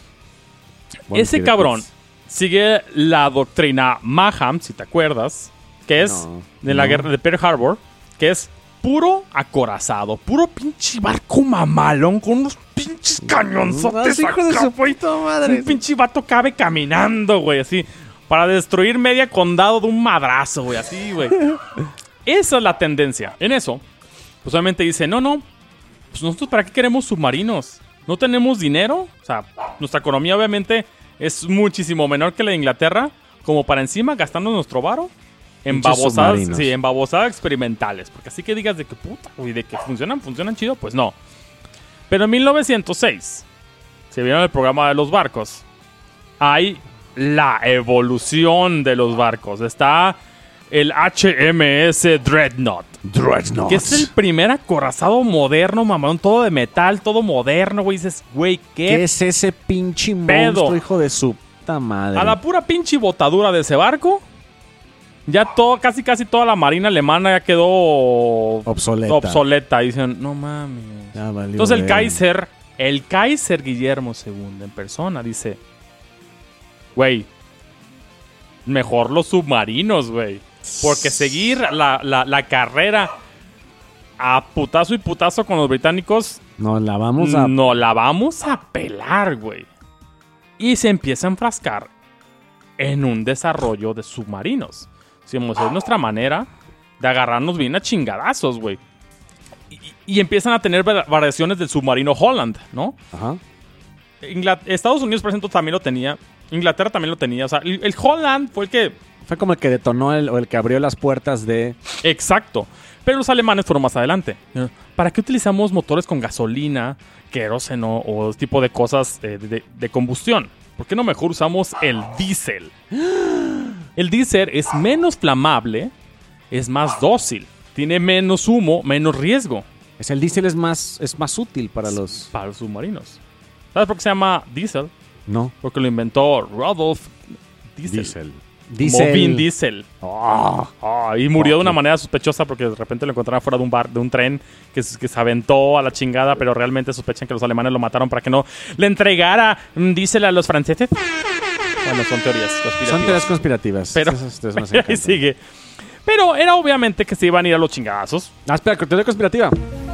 Von Ese Tirpitz. cabrón sigue la doctrina Maham, si te acuerdas, que es No, de la no. guerra de Pearl Harbor, que es puro acorazado, puro pinche barco mamalón con unos pinches cañonzotes. Los hijos de acá, su güey. puta madre. Un pinche vato cabe caminando, güey, así. Para destruir media condado de un madrazo, güey, así, güey. Esa es la tendencia. En eso, pues obviamente dice, no, no, pues nosotros ¿para qué queremos submarinos? ¿No tenemos dinero? O sea, nuestra economía obviamente es muchísimo menor que la de Inglaterra, como para encima gastarnos nuestro varo en Pinches babosadas, submarinos. sí, en babosadas experimentales. Porque así que digas de que puta, güey, de que funcionan, funcionan chido, pues no. Pero en mil novecientos seis, si vieron el programa de los barcos, hay la evolución de los barcos. Está el H M S Dreadnought, Dreadnought. que es el primer acorazado moderno, mamalón, todo de metal, todo moderno, güey. Dices, güey, ¿qué? ¿Qué es ese pinche pedo? monstruo, hijo de su puta madre? A la pura pinche botadura de ese barco, ya todo, casi casi toda la marina alemana ya quedó Obsoleta. obsoleta. Y dicen, no mames. Ya valió Entonces el verga. Kaiser, el Kaiser Guillermo segundo en persona, dice, güey, mejor los submarinos, güey. Porque seguir la, la, la carrera a putazo y putazo con los británicos, Nos la vamos a... no la vamos a pelar, güey. Y se empieza a enfrascar en un desarrollo de submarinos. Decimos, es nuestra manera de agarrarnos bien a chingadazos, güey. Y, y empiezan a tener va- variaciones del submarino Holland, ¿no? Ajá. Ingla- Estados Unidos, por ejemplo, también lo tenía. Inglaterra también lo tenía. O sea, el, el Holland fue el que... Fue como el que detonó el, o el que abrió las puertas de... Exacto. Pero los alemanes fueron más adelante. ¿Para qué utilizamos motores con gasolina, queróseno o ese tipo de cosas eh, de, de combustión? ¿Por qué no mejor usamos el diésel? El diésel es menos flamable, es más dócil, tiene menos humo, menos riesgo Es el diésel es más, es más útil para los... para los submarinos. ¿Sabes por qué se llama diésel? No. Porque lo inventó Rudolf Diesel. Diesel. Como Vin Diesel. Ah. Ah, y murió de Ok. una manera sospechosa porque de repente lo encontraron fuera de un bar, de un tren que, se- que se aventó a la chingada, pero realmente sospechan que los alemanes lo mataron para que no le entregara mm, diésel a los franceses. Bueno, son teorías conspirativas. Son teorías conspirativas. Pero- Esas- esas nos Ahí encantan. sigue. Pero era obviamente que se iban a ir a los chingazos. Ah, espera, teoría conspirativa.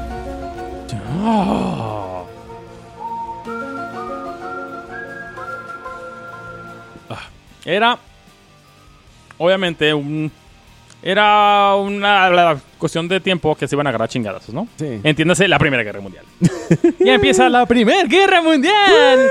Era, obviamente, un... Era una la cuestión de tiempo que se iban a agarrar chingadazos, ¿no? Sí. Entiéndase, la Primera Guerra Mundial. Ya empieza la Primera Guerra Mundial.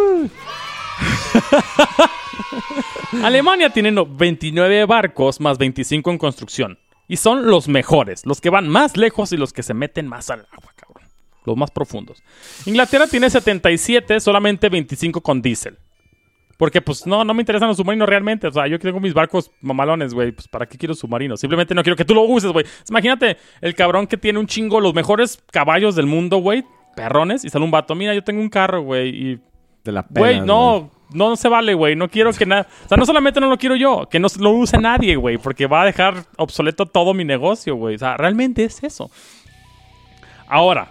Alemania tiene no- veintinueve barcos más veinticinco en construcción. Y son los mejores, los que van más lejos y los que se meten más al agua, cabrón. Los más profundos. Inglaterra tiene setenta y siete, solamente veinticinco con diésel. Porque, pues, no, no me interesan los submarinos realmente. O sea, yo tengo mis barcos mamalones, güey. Pues, ¿para qué quiero submarinos? Simplemente no quiero que tú lo uses, güey. Imagínate el cabrón que tiene un chingo, los mejores caballos del mundo, güey. Perrones. Y sale un vato. Mira, yo tengo un carro, güey. Y, De la pena. güey, no, no, no se vale, güey. No quiero que nada... O sea, no solamente no lo quiero yo. Que no lo use nadie, güey. Porque va a dejar obsoleto todo mi negocio, güey. O sea, realmente es eso. Ahora.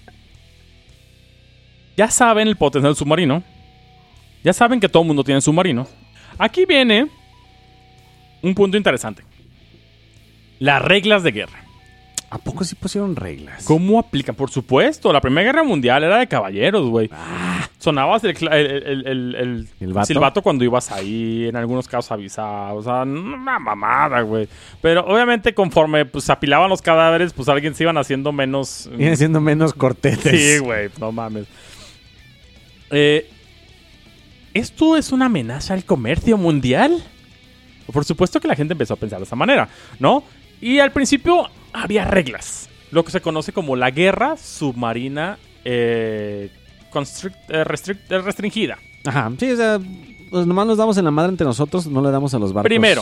Ya saben el potencial del submarino. Ya saben que todo el mundo tiene submarinos. Aquí viene un punto interesante. Las reglas de guerra. ¿A poco sí pusieron reglas? ¿Cómo aplican? Por supuesto, la Primera Guerra Mundial era de caballeros, güey. Sonabas el, cla- el, el, el, el- ¿El vato? silbato cuando ibas ahí, en algunos casos avisaba. O sea, una mamada, güey. Pero obviamente conforme pues, se apilaban los cadáveres, pues alguien se iban haciendo menos... Viene siendo menos cortetes. Sí, güey, no mames. Eh, ¿Esto es una amenaza al comercio mundial? Por supuesto que la gente empezó a pensar de esa manera, ¿no? Y al principio había reglas. Lo que se conoce como la guerra submarina eh, constrict, eh, restrict, eh, restringida. Ajá, sí, o sea, pues nomás nos damos en la madre entre nosotros, no le damos a los barcos. Primero,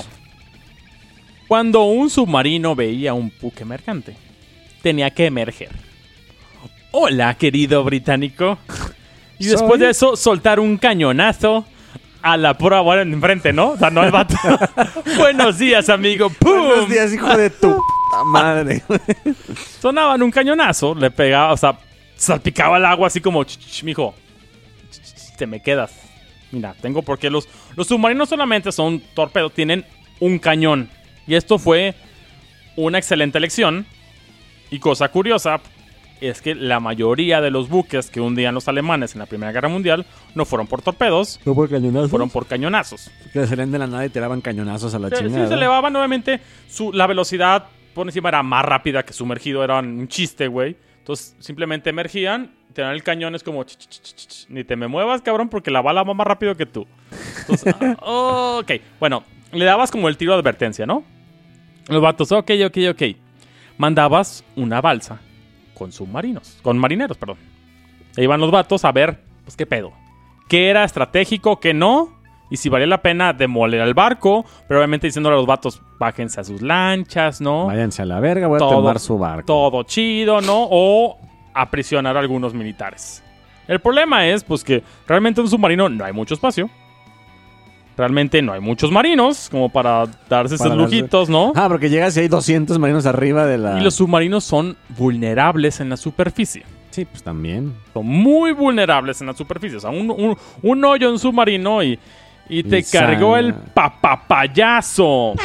cuando un submarino veía un buque mercante, tenía que emerger. Hola, querido británico. Y después ¿Soy? de eso, soltar un cañonazo a la pura bola enfrente, ¿no? O sea, no el vato. Buenos días, amigo. ¡Pum! Buenos días, hijo de tu puta madre. Sonaban un cañonazo, le pegaba, o sea, salpicaba el agua así como, ch, ch, mijo, ch, ch, te me quedas. Mira, tengo porque los, los submarinos solamente son torpedos, tienen un cañón. Y esto fue una excelente elección. Y cosa curiosa es que la mayoría de los buques que hundían los alemanes en la Primera Guerra Mundial no fueron por torpedos, ¿No por cañonazos? fueron por cañonazos. Que salían de la nada y tiraban cañonazos a la Sí, chingada. sí, se elevaba nuevamente su, la velocidad por encima era más rápida que sumergido, era un chiste, güey. Entonces simplemente emergían, tenían el cañón, es como ch, ch, ch, ch, ch, ni te me muevas, cabrón, porque la bala va más rápido que tú. Entonces, ah, ok, bueno, le dabas como el tiro de advertencia, ¿no? Los vatos, ok, ok, ok. Mandabas una balsa con submarinos, con marineros, perdón. E iban los vatos a ver, pues, qué pedo. ¿Qué era estratégico, qué no? Y si valía la pena demoler al barco, pero obviamente diciéndole a los vatos, bájense a sus lanchas, ¿no? Váyanse a la verga, voy a Todo- tomar su barco. Todo chido, ¿no? O aprisionar a algunos militares. El problema es, pues, que realmente en un submarino no hay mucho espacio. Realmente no hay muchos marinos como para darse esos Para darse- lujitos, ¿no? Ah, porque llegas y hay doscientos marinos arriba de la... Y los submarinos son vulnerables en la superficie. Sí, pues también. Son muy vulnerables en la superficie. O sea, un, un, un hoyo en submarino y, y te Y cargó san- el papapayazo.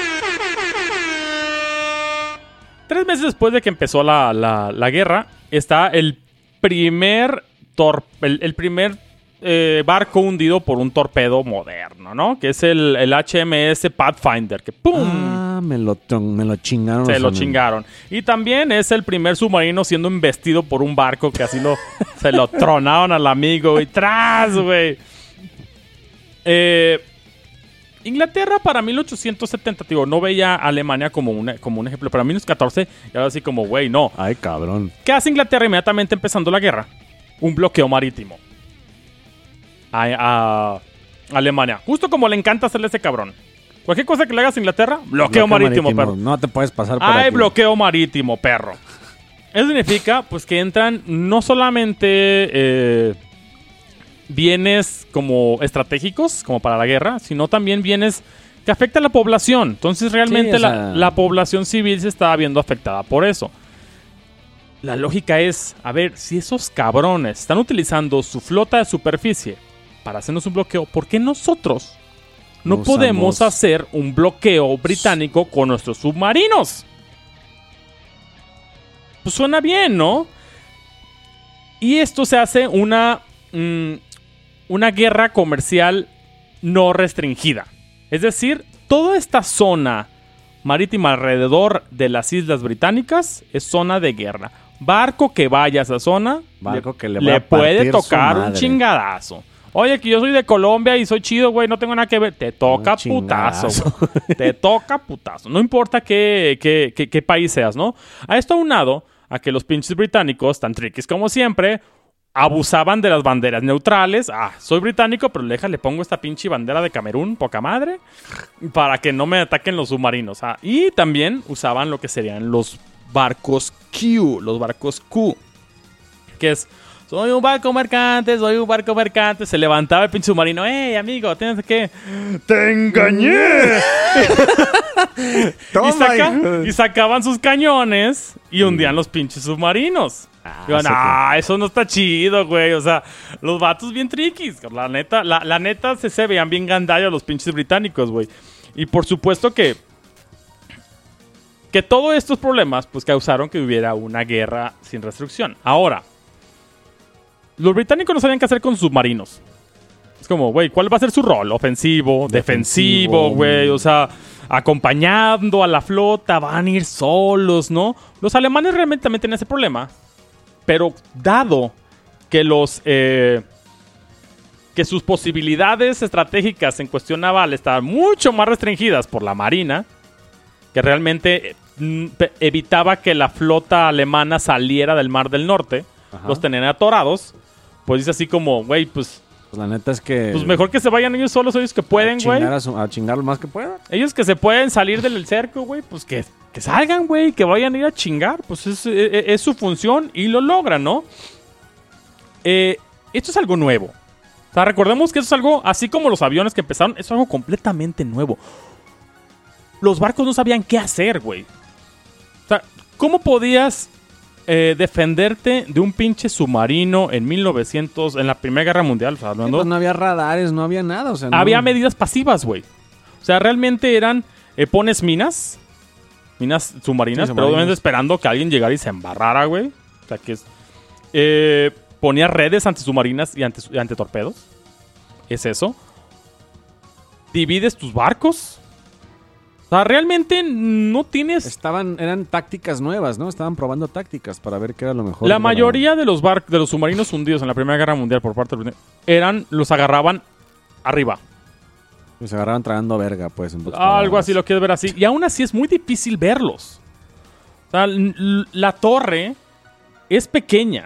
Tres meses después de que empezó la, la, la guerra, está el primer, tor el, el primer eh, barco hundido por un torpedo moderno, ¿no? Que es el, el H M S Pathfinder, que ¡pum! Ah, me lo, tron- me lo chingaron. Se los lo amigos. chingaron. Y también es el primer submarino siendo embestido por un barco que así lo... se lo tronaron al amigo y ¡tras, güey! Eh, Inglaterra para mil ochocientos setenta, digo, no veía a Alemania como, una, como un ejemplo. Para mil novecientos catorce, y ahora así como, güey, no. Ay, cabrón. ¿Qué hace Inglaterra inmediatamente empezando la guerra? Un bloqueo marítimo. A, a Alemania. Justo como le encanta hacerle a ese cabrón. Cualquier cosa que le hagas a Inglaterra, bloqueo, marítimo, perro. No te puedes pasar por Hay aquí. bloqueo marítimo, perro. Eso significa, pues, que entran no solamente eh, bienes como estratégicos, como para la guerra, sino también bienes que afectan a la población. Entonces, realmente Sí, o la, sea- la población civil se estaba viendo afectada por eso. La lógica es, a ver, si esos cabrones están utilizando su flota de superficie para hacernos un bloqueo, ¿por qué nosotros no No podemos usamos- hacer un bloqueo británico con nuestros submarinos? Pues suena bien, ¿no? Y esto se hace una, mm, una guerra comercial no restringida. Es decir, toda esta zona marítima alrededor de las Islas Británicas es zona de guerra. Barco que vaya a esa zona Barco que le le va a puede partir su tocar un madre. chingadazo. Oye, que yo soy de Colombia y soy chido, güey, no tengo nada que ver. Te toca Un putazo, chingadazo. güey. Te toca putazo. No importa qué, qué, qué, qué país seas, ¿no? A esto aunado a que los pinches británicos, tan triquis como siempre, abusaban de las banderas neutrales. Ah, soy británico, pero déjale, pongo esta pinche bandera de Camerún, poca madre, para que no me ataquen los submarinos. Ah, y también usaban lo que serían los barcos Q, los barcos Q, que es... Soy un barco mercante, soy un barco mercante. Se levantaba el pinche submarino. ¡Ey, amigo! ¿Tienes que...? ¡Te engañé! Toma, y, saca- hijo. y sacaban sus cañones y hundían los pinches submarinos. Ah, Digo, eso no, eso no está chido, güey. O sea, los vatos bien triquis. La neta, la, la neta se, se veían bien gandallos los pinches británicos, güey. Y por supuesto que... Que todos estos problemas, pues, causaron que hubiera una guerra sin restricción. Ahora... Los británicos no sabían qué hacer con submarinos. Es como, güey, ¿cuál va a ser su rol? Ofensivo, defensivo, Defensivo, güey. mm. O sea, acompañando a la flota, van a ir solos, ¿no? Los alemanes realmente también tenían ese problema. Pero dado que los, eh, que sus posibilidades estratégicas en cuestión naval estaban mucho más restringidas por la marina, que realmente mm, evitaba que la flota alemana saliera del Mar del Norte, Ajá. los tenían atorados, pues dice así como, güey, pues... Pues la neta es que... Pues mejor que se vayan ellos solos, ellos que pueden, güey. A, a chingar lo más que puedan. Ellos que se pueden salir del cerco, güey, pues que, que salgan, güey, que vayan a ir a chingar. Pues es, es, es su función y lo logran, ¿no? Eh, esto es algo nuevo. O sea, recordemos que esto es algo, así como los aviones que empezaron, es algo completamente nuevo. Los barcos no sabían qué hacer, güey. O sea, ¿cómo podías... Eh, defenderte de un pinche submarino en mil novecientos, en la Primera Guerra Mundial? O sea, hablando, sí, pues no había radares, no había nada. O sea, no... Había medidas pasivas, güey. O sea, realmente eran, eh, pones minas, minas submarinas, sí, pero obviamente esperando que alguien llegara y se embarrara, güey. O sea, que es... Eh, ponías redes antisubmarinas y ante, ante torpedos. Es eso. Divides tus barcos. O sea, realmente no tienes... Estaban, eran tácticas nuevas, ¿no? Estaban probando tácticas para ver qué era lo mejor. La para... mayoría de los bar de los submarinos hundidos en la Primera Guerra Mundial por parte de eran, los agarraban arriba. Los agarraban tragando verga, pues. En Algo así, lo quieres ver así. Y aún así es muy difícil verlos. O sea, la torre es pequeña.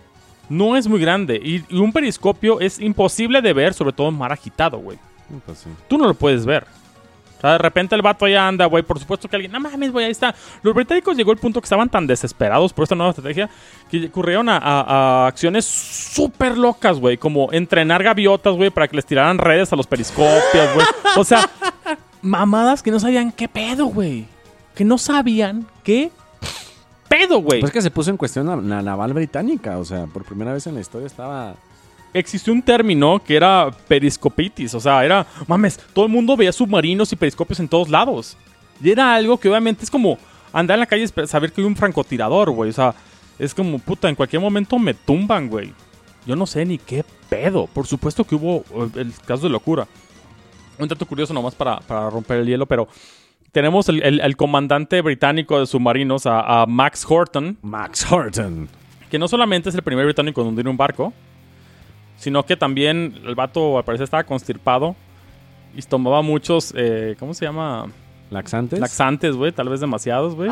No es muy grande. Y, y un periscopio es imposible de ver, sobre todo en mar agitado, güey. Pues sí. Tú no lo puedes ver. O sea, de repente el vato allá anda, güey. Por supuesto que alguien... No mames, güey, ahí está. Los británicos llegó el punto que estaban tan desesperados por esta nueva estrategia que ocurrieron a, a, a acciones súper locas, güey. Como entrenar gaviotas, güey, para que les tiraran redes a los periscopios, güey. O sea, mamadas que no sabían qué pedo, güey. Que no sabían qué pedo, güey. Pues que se puso en cuestión la, la naval británica. O sea, por primera vez en la historia estaba... Existió un término que era periscopitis, o sea, era, mames, todo el mundo veía submarinos y periscopios en todos lados. Y era algo que obviamente es como andar en la calle y saber que hay un francotirador, güey. O sea, es como, puta, en cualquier momento me tumban, güey. Yo no sé ni qué pedo. Por supuesto que hubo el caso de locura. Un dato curioso nomás para, para romper el hielo, pero tenemos el, el, el comandante británico de submarinos, a, a Max Horton. Max Horton. Que no solamente es el primer británico en hundir un barco, sino que también el vato al parecer estaba constipado y tomaba muchos, eh, ¿cómo se llama? ¿Laxantes? Laxantes, güey, tal vez demasiados, güey.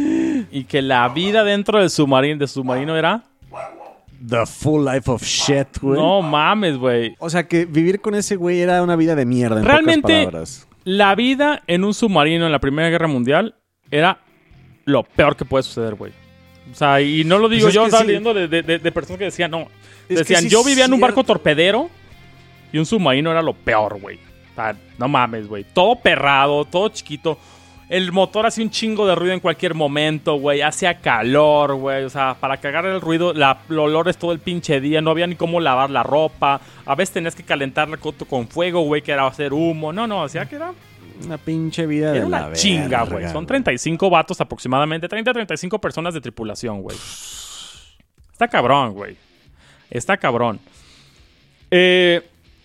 Y que la vida dentro del submarino, de submarino era... The full life of shit, güey. No mames, güey. O sea, que vivir con ese güey era una vida de mierda, en realmente, pocas palabras. La vida en un submarino en la Primera Guerra Mundial era lo peor que puede suceder, güey. O sea, y no lo digo pues yo, estaba sí. leyendo de, de, de personas que decían, no... Es Decían, sí yo vivía en un barco torpedero y un submarino era lo peor, güey. O sea, no mames, güey. Todo perrado, todo chiquito. El motor hacía un chingo de ruido en cualquier momento, güey. Hacía calor, güey. O sea, para cagar el ruido, la, el olor es todo el pinche día. No había ni cómo lavar la ropa. A veces tenías que calentarla con, con fuego, güey, que era hacer humo. No, no, hacía que era... Una pinche vida era de una la chinga, verga, güey. Son treinta y cinco vatos aproximadamente. treinta a treinta y cinco personas de tripulación, güey. Está cabrón, güey. Está cabrón. Eh,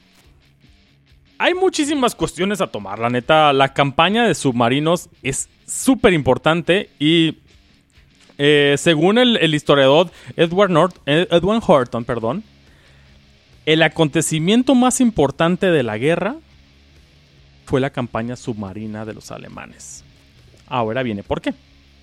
hay muchísimas cuestiones a tomar. La neta, la campaña de submarinos es súper importante. Y eh, según el, el historiador Edward, North, Edward Horton, perdón, el acontecimiento más importante de la guerra fue la campaña submarina de los alemanes. Ahora viene por qué.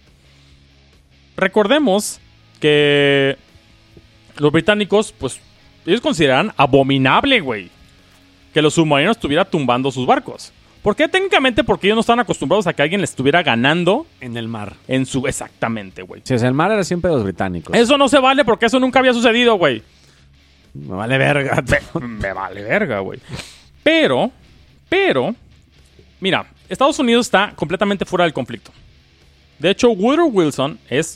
Recordemos que los británicos, pues, ellos consideran abominable, güey, que los submarinos estuvieran tumbando sus barcos. ¿Por qué? Técnicamente porque ellos no estaban acostumbrados a que alguien les estuviera ganando en el mar. En su... Exactamente, güey. Sí, o sea, el mar era siempre de los británicos. Eso no se vale porque eso nunca había sucedido, güey. Me vale verga. Me, me vale verga, güey. Pero, pero, mira, Estados Unidos está completamente fuera del conflicto. De hecho, Woodrow Wilson es...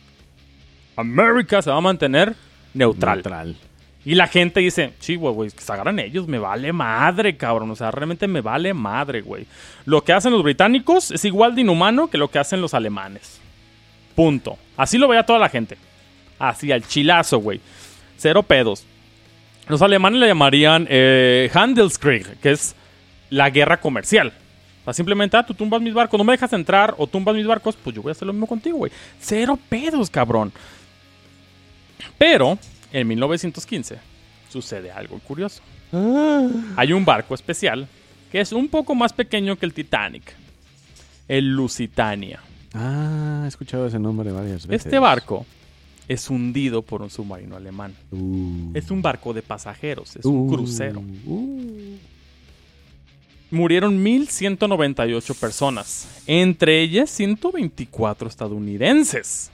América se va a mantener neutral. Neutral. Y la gente dice, sí, güey, güey, que se agarran ellos, me vale madre, cabrón. O sea, realmente me vale madre, güey. Lo que hacen los británicos es igual de inhumano que lo que hacen los alemanes. Punto. Así lo veía toda la gente. Así, al chilazo, güey. Cero pedos. Los alemanes le llamarían eh, Handelskrieg, que es la guerra comercial. O sea, simplemente, ah, tú tumbas mis barcos, no me dejas entrar o tumbas mis barcos, pues yo voy a hacer lo mismo contigo, güey. Cero pedos, cabrón. Pero... en mil novecientos quince, sucede algo curioso. Ah. Hay un barco especial que es un poco más pequeño que el Titanic. El Lusitania. Ah, he escuchado ese nombre varias veces. Este barco es hundido por un submarino alemán. Uh. Es un barco de pasajeros, es uh. un crucero. Uh. Murieron mil ciento noventa y ocho personas, entre ellas ciento veinticuatro estadounidenses.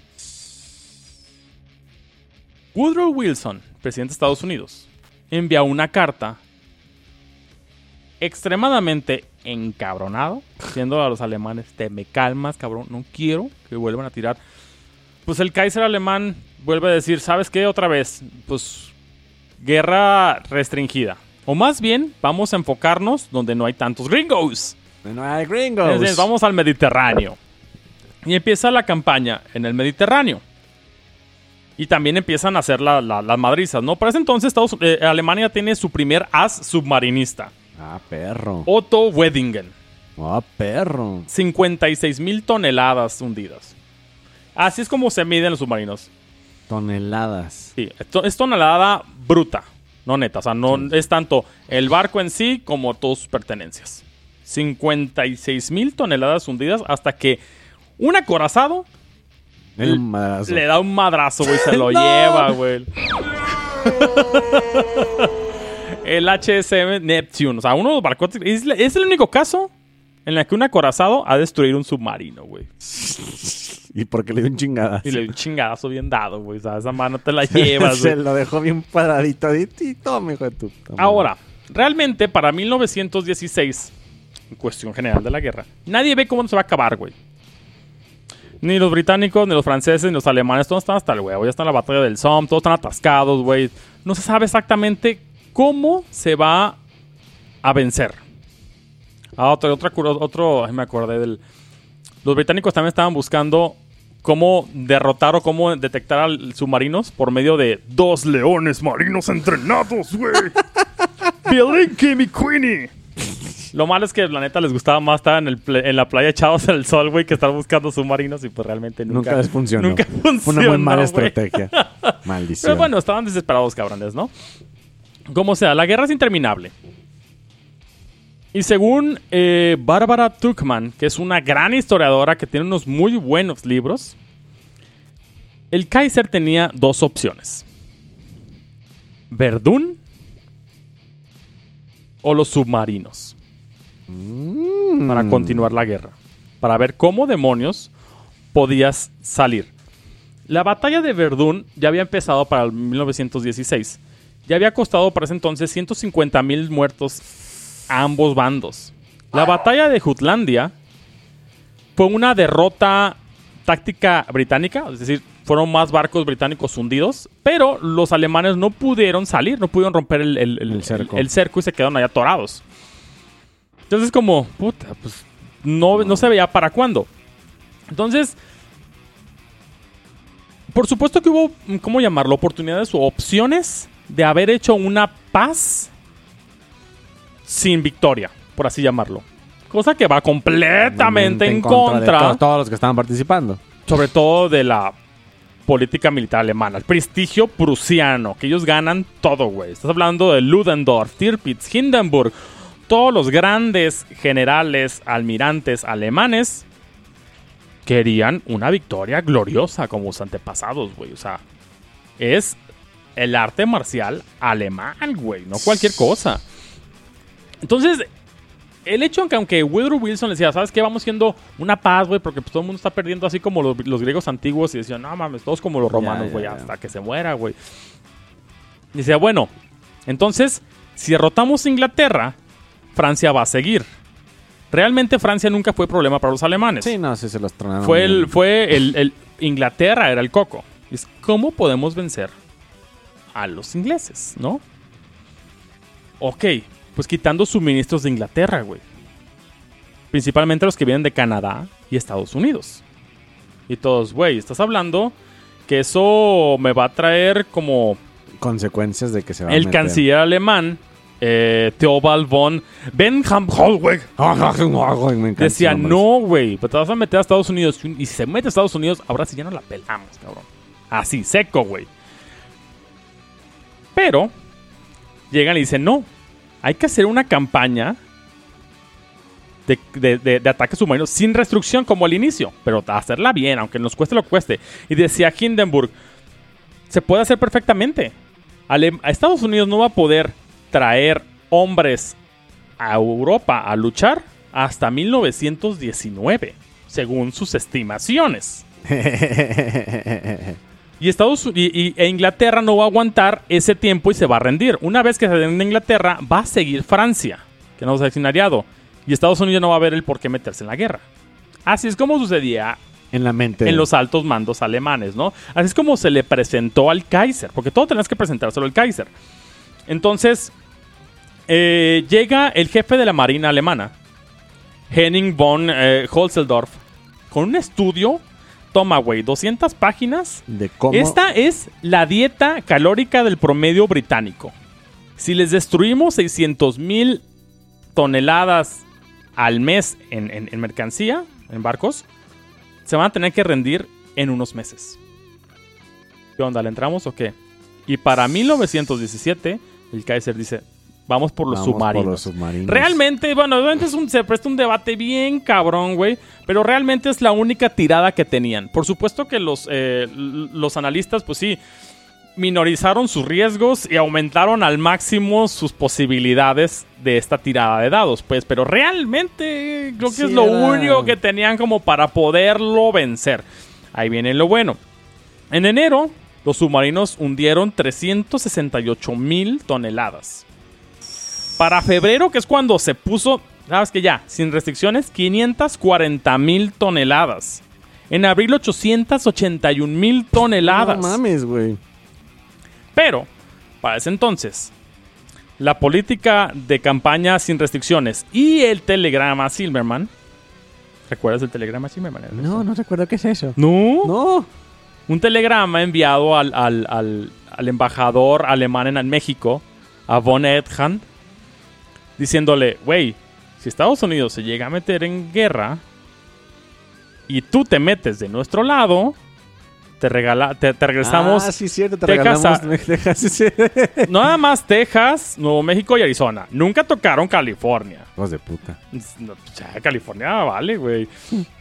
Woodrow Wilson, presidente de Estados Unidos, envió una carta extremadamente encabronado, diciendo a los alemanes: te me calmas, cabrón, no quiero que vuelvan a tirar. Pues el Kaiser alemán vuelve a decir: ¿sabes qué? Otra vez, pues guerra restringida. O más bien, vamos a enfocarnos donde no hay tantos gringos. No hay gringos. Entonces, vamos al Mediterráneo. Y empieza la campaña en el Mediterráneo. Y también empiezan a hacer la, la, las madrizas, ¿no? Para ese entonces, Estados, eh, Alemania tiene su primer as submarinista. Ah, perro. Otto Wedingen. Ah, perro. cincuenta y seis mil toneladas hundidas. Así es como se miden los submarinos. Toneladas. Sí, esto es tonelada bruta. No neta, o sea, no sí. Es tanto el barco en sí como todas sus pertenencias. cincuenta y seis mil toneladas hundidas hasta que un acorazado el madrazo. Le da un madrazo, güey, se lo no. lleva, güey. El H S M Neptune, o sea, uno de los barcos. Es, es el único caso en el que un acorazado ha destruido un submarino, güey. Y porque le dio un chingadazo. Y le dio un chingadazo bien dado, güey. O sea, esa mano te la llevas, Se lo dejó bien paradito. Y toma, hijo de tu... Toma. Ahora, realmente para mil novecientos dieciséis, en cuestión general de la guerra, nadie ve cómo se va a acabar, güey. Ni los británicos, ni los franceses, ni los alemanes. Todos están hasta el huevo. Ya está en la batalla del Somme. Todos están atascados, güey. No se sabe exactamente cómo se va a vencer. Ah, otro, otro, otro... Me acordé del... Los británicos también estaban buscando cómo derrotar o cómo detectar a submarinos por medio de dos leones marinos entrenados, güey. Bilinky, mi Queenie. Lo malo es que la neta les gustaba más estar en, el en la playa echados en el sol, güey, que estar buscando submarinos y pues realmente nunca... Nunca funcionó. Nunca funcionó, Fue una muy mala wey. estrategia. Maldición. Pero bueno, estaban desesperados, cabrones, ¿no? Como sea, la guerra es interminable. Y según eh, Barbara Tuchman, que es una gran historiadora que tiene unos muy buenos libros, el Kaiser tenía dos opciones: Verdún o los submarinos, mm. para continuar la guerra, para ver cómo demonios podías salir. La batalla de Verdún ya había empezado para el mil novecientos dieciséis. Ya había costado para ese entonces ciento cincuenta mil muertos a ambos bandos. La batalla de Jutlandia fue una derrota táctica británica, es decir, fueron más barcos británicos hundidos, pero los alemanes no pudieron salir, no pudieron romper el, el, el, el, cerco. el, el cerco y se quedaron allá atorados. Entonces como, puta, pues no, no se veía para cuándo. Entonces, por supuesto que hubo, ¿cómo llamarlo? Oportunidades o opciones de haber hecho una paz sin victoria, por así llamarlo. Cosa que va completamente en, en contra, contra de todos, todos los que estaban participando. Sobre todo de la política militar alemana. El prestigio prusiano, que ellos ganan todo, güey. Estás hablando de Ludendorff, Tirpitz, Hindenburg. Todos los grandes generales, almirantes alemanes querían una victoria gloriosa como sus antepasados, güey. O sea, es el arte marcial alemán, güey. No cualquier cosa. Entonces, el hecho en que aunque Woodrow Wilson le decía, ¿sabes qué? Vamos siendo una paz, güey, porque pues, todo el mundo está perdiendo así como los, los griegos antiguos. Y decían, no mames, todos como los romanos, güey, yeah, yeah, hasta yeah. que se muera, güey. Y decía, bueno, entonces, si derrotamos a Inglaterra, Francia va a seguir. Realmente Francia nunca fue problema para los alemanes. Sí, no, sí se los tronaron. Fue el, fue el, el Inglaterra era el coco. Es cómo podemos vencer a los ingleses, ¿no? Ok. Pues quitando suministros de Inglaterra, güey. Principalmente los que vienen de Canadá y Estados Unidos. Y todos, güey, estás hablando que eso me va a traer como... consecuencias de que se va el a meter. Canciller alemán, eh, Theobald von Benhamholweg, decía, no, güey, pero te vas a meter a Estados Unidos. Y si se mete a Estados Unidos, ahora sí ya no la pelamos, cabrón. Así, seco, güey. Pero... llegan y dicen, no, hay que hacer una campaña de, de, de, de ataques submarinos sin restricción como al inicio, pero hacerla bien, aunque nos cueste lo que cueste. Y decía Hindenburg, se puede hacer perfectamente. Ale- a Estados Unidos no va a poder traer hombres a Europa a luchar hasta mil novecientos diecinueve, según sus estimaciones. Y Estados y, y, e Inglaterra no va a aguantar ese tiempo y se va a rendir. Una vez que se rinde Inglaterra, va a seguir Francia, que no se ha accionariado. Y Estados Unidos no va a ver el por qué meterse en la guerra. Así es como sucedía en la mente. En los altos mandos alemanes, ¿no? Así es como se le presentó al Kaiser, porque todo tenías que presentárselo al Kaiser. Entonces, eh, llega el jefe de la Marina alemana, Henning von eh, Holzendorf, con un estudio. Toma, güey, doscientas páginas. ¿De cómo? Esta es la dieta calórica del promedio británico. Si les destruimos seiscientos mil toneladas al mes en, en, en mercancía, en barcos, se van a tener que rendir en unos meses. ¿Qué onda? ¿Le entramos o qué? Y para mil novecientos diecisiete, el Kaiser dice, vamos por los, vamos submarinos. por los submarinos. Realmente, bueno, obviamente es un, se presta un debate bien cabrón, güey. Pero realmente es la única tirada que tenían. Por supuesto que los, eh, los analistas, pues sí, minorizaron sus riesgos y aumentaron al máximo sus posibilidades de esta tirada de dados, pues. Pero realmente creo que Sí, es lo era... único que tenían como para poderlo vencer. Ahí viene lo bueno. En enero, los submarinos hundieron trescientas sesenta y ocho mil toneladas. Para febrero, que es cuando se puso, sabes que ya, sin restricciones, quinientas cuarenta mil toneladas. En abril, ochocientas ochenta y un mil toneladas. No mames, güey. Pero, para ese entonces, la política de campaña sin restricciones y el telegrama Silverman. ¿Recuerdas el telegrama Silverman? No, no recuerdo qué es eso. ¿No? No. Un telegrama enviado al, al, al, al embajador alemán en México, a von Edhand, diciéndole, güey, si Estados Unidos se llega a meter en guerra y tú te metes de nuestro lado, te, regala, te, te regresamos. Ah, sí, cierto, te Texas regalamos a, Texas. Sí, sí. No nada más Texas, Nuevo México y Arizona. Nunca tocaron California. Hijos de puta. No, ya, California vale, güey.